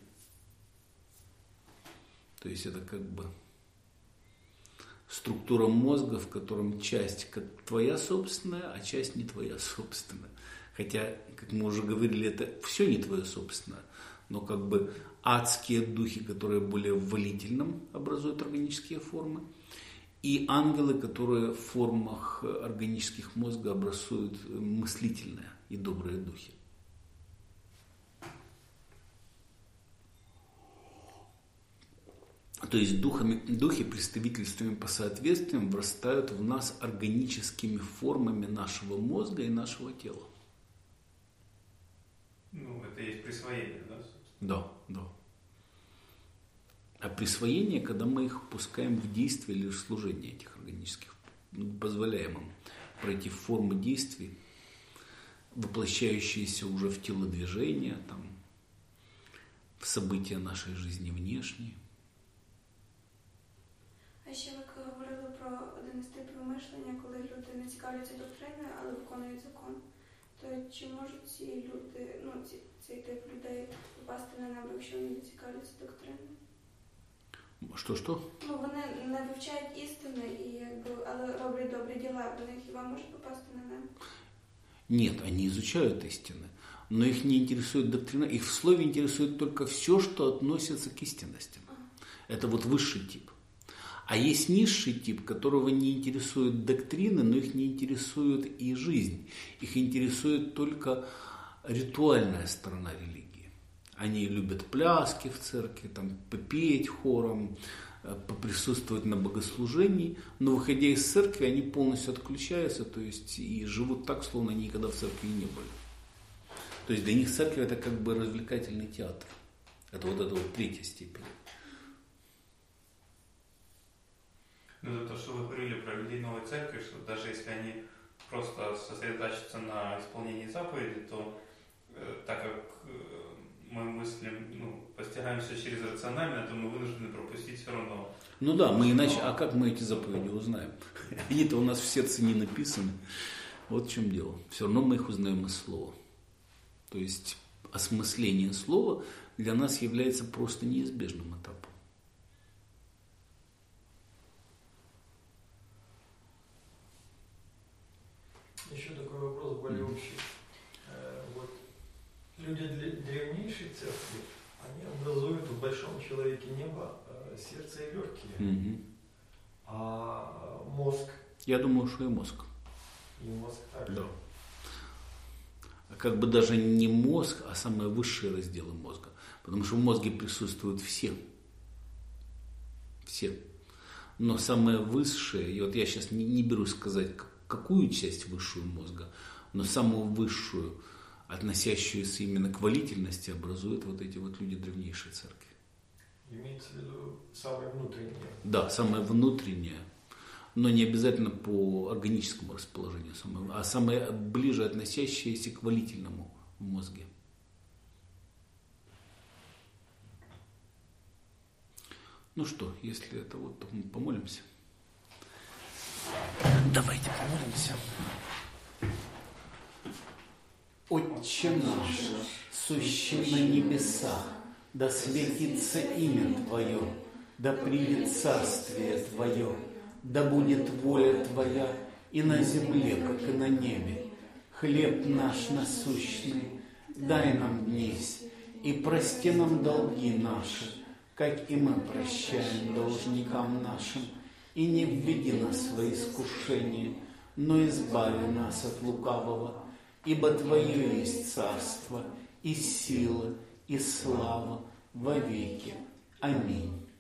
То есть это как бы структура мозга, в котором часть как твоя собственная, а часть не твоя собственная. Хотя, как мы уже говорили, это все не твое собственное, но как бы адские духи, которые более в волительном образуют органические формы, и ангелы, которые в формах органических мозга образуют мыслительные и добрые духи. То есть духами, духи представительствами по соответствиям врастают в нас органическими формами нашего мозга и нашего тела. Ну, это есть присвоение, да? Да, да. А присвоение, когда мы их пускаем в действие или в служение этих органических, позволяем им пройти в форму действий, воплощающиеся уже в телодвижения, там, в события нашей жизни внешние. А ще ви говорили про один із типів мишлення, коли люди не цікавляться доктриною, але виконують закон. То чи можуть ці люди, ну, ці, цей тип людей попасти на небо, якщо вони не цікавляться доктриною? Що-що? Ну, вони не вивчають істини, і, якби, але роблять добрі діла. Вони хіба можуть попасти на небо? Нет, они изучают истины, но их не интересует доктрина, их в слове интересует только все, что относится к истинности. Это вот высший тип. А есть низший тип, которого не интересует доктрины, но их не интересует и жизнь. Их интересует только ритуальная сторона религии. Они любят пляски в церкви, там, попеть хором, поприсутствовать на богослужении, но выходя из церкви, они полностью отключаются, то есть и живут так, словно они никогда в церкви не были. То есть для них церковь это как бы развлекательный театр. Это вот эта вот третья степень. Ну, это то, что вы говорили про людей новой церкви, что даже если они просто сосредотачиваются на исполнении заповедей, то э, так как э, мы мыслим, ну, постигаем все через рационально, то мы вынуждены пропустить все равно. Ну да, мы иначе, а как мы эти заповеди узнаем? Они-то у нас в сердце не написаны. Вот в чем дело. Все равно мы их узнаем из слова. То есть осмысление слова для нас является просто неизбежным этапом. Еще такой вопрос более общий. Вот люди древнейшей церкви, они образуют в большом человеке небо, сердце и легкие. Угу. А мозг? Я думаю, что и мозг. И мозг также. Да. Как бы даже не мозг, а самые высшие разделы мозга. Потому что в мозге присутствуют все. Все. Но самые высшие, и вот я сейчас не, не берусь сказать, какую часть высшую мозга, но самую высшую, относящуюся именно к волительности, образуют вот эти вот люди древнейшей церкви. Имеется в виду самое внутреннее? Да, самое внутреннее, но не обязательно по органическому расположению, а самое ближе относящееся к волительному в мозге. Ну что, если это вот, то мы помолимся. Давайте помолимся. Отче наш, сущий на небесах, да светится имя Твое, да придет царствие Твое, да будет воля Твоя и на земле, как и на небе. Хлеб наш насущный дай нам днесь, и прости нам долги наши, как и мы прощаем должникам нашим, и не введи нас в свои искушения, но избави нас от лукавого, ибо Твое есть царство, и сила, и слава во веки. Аминь.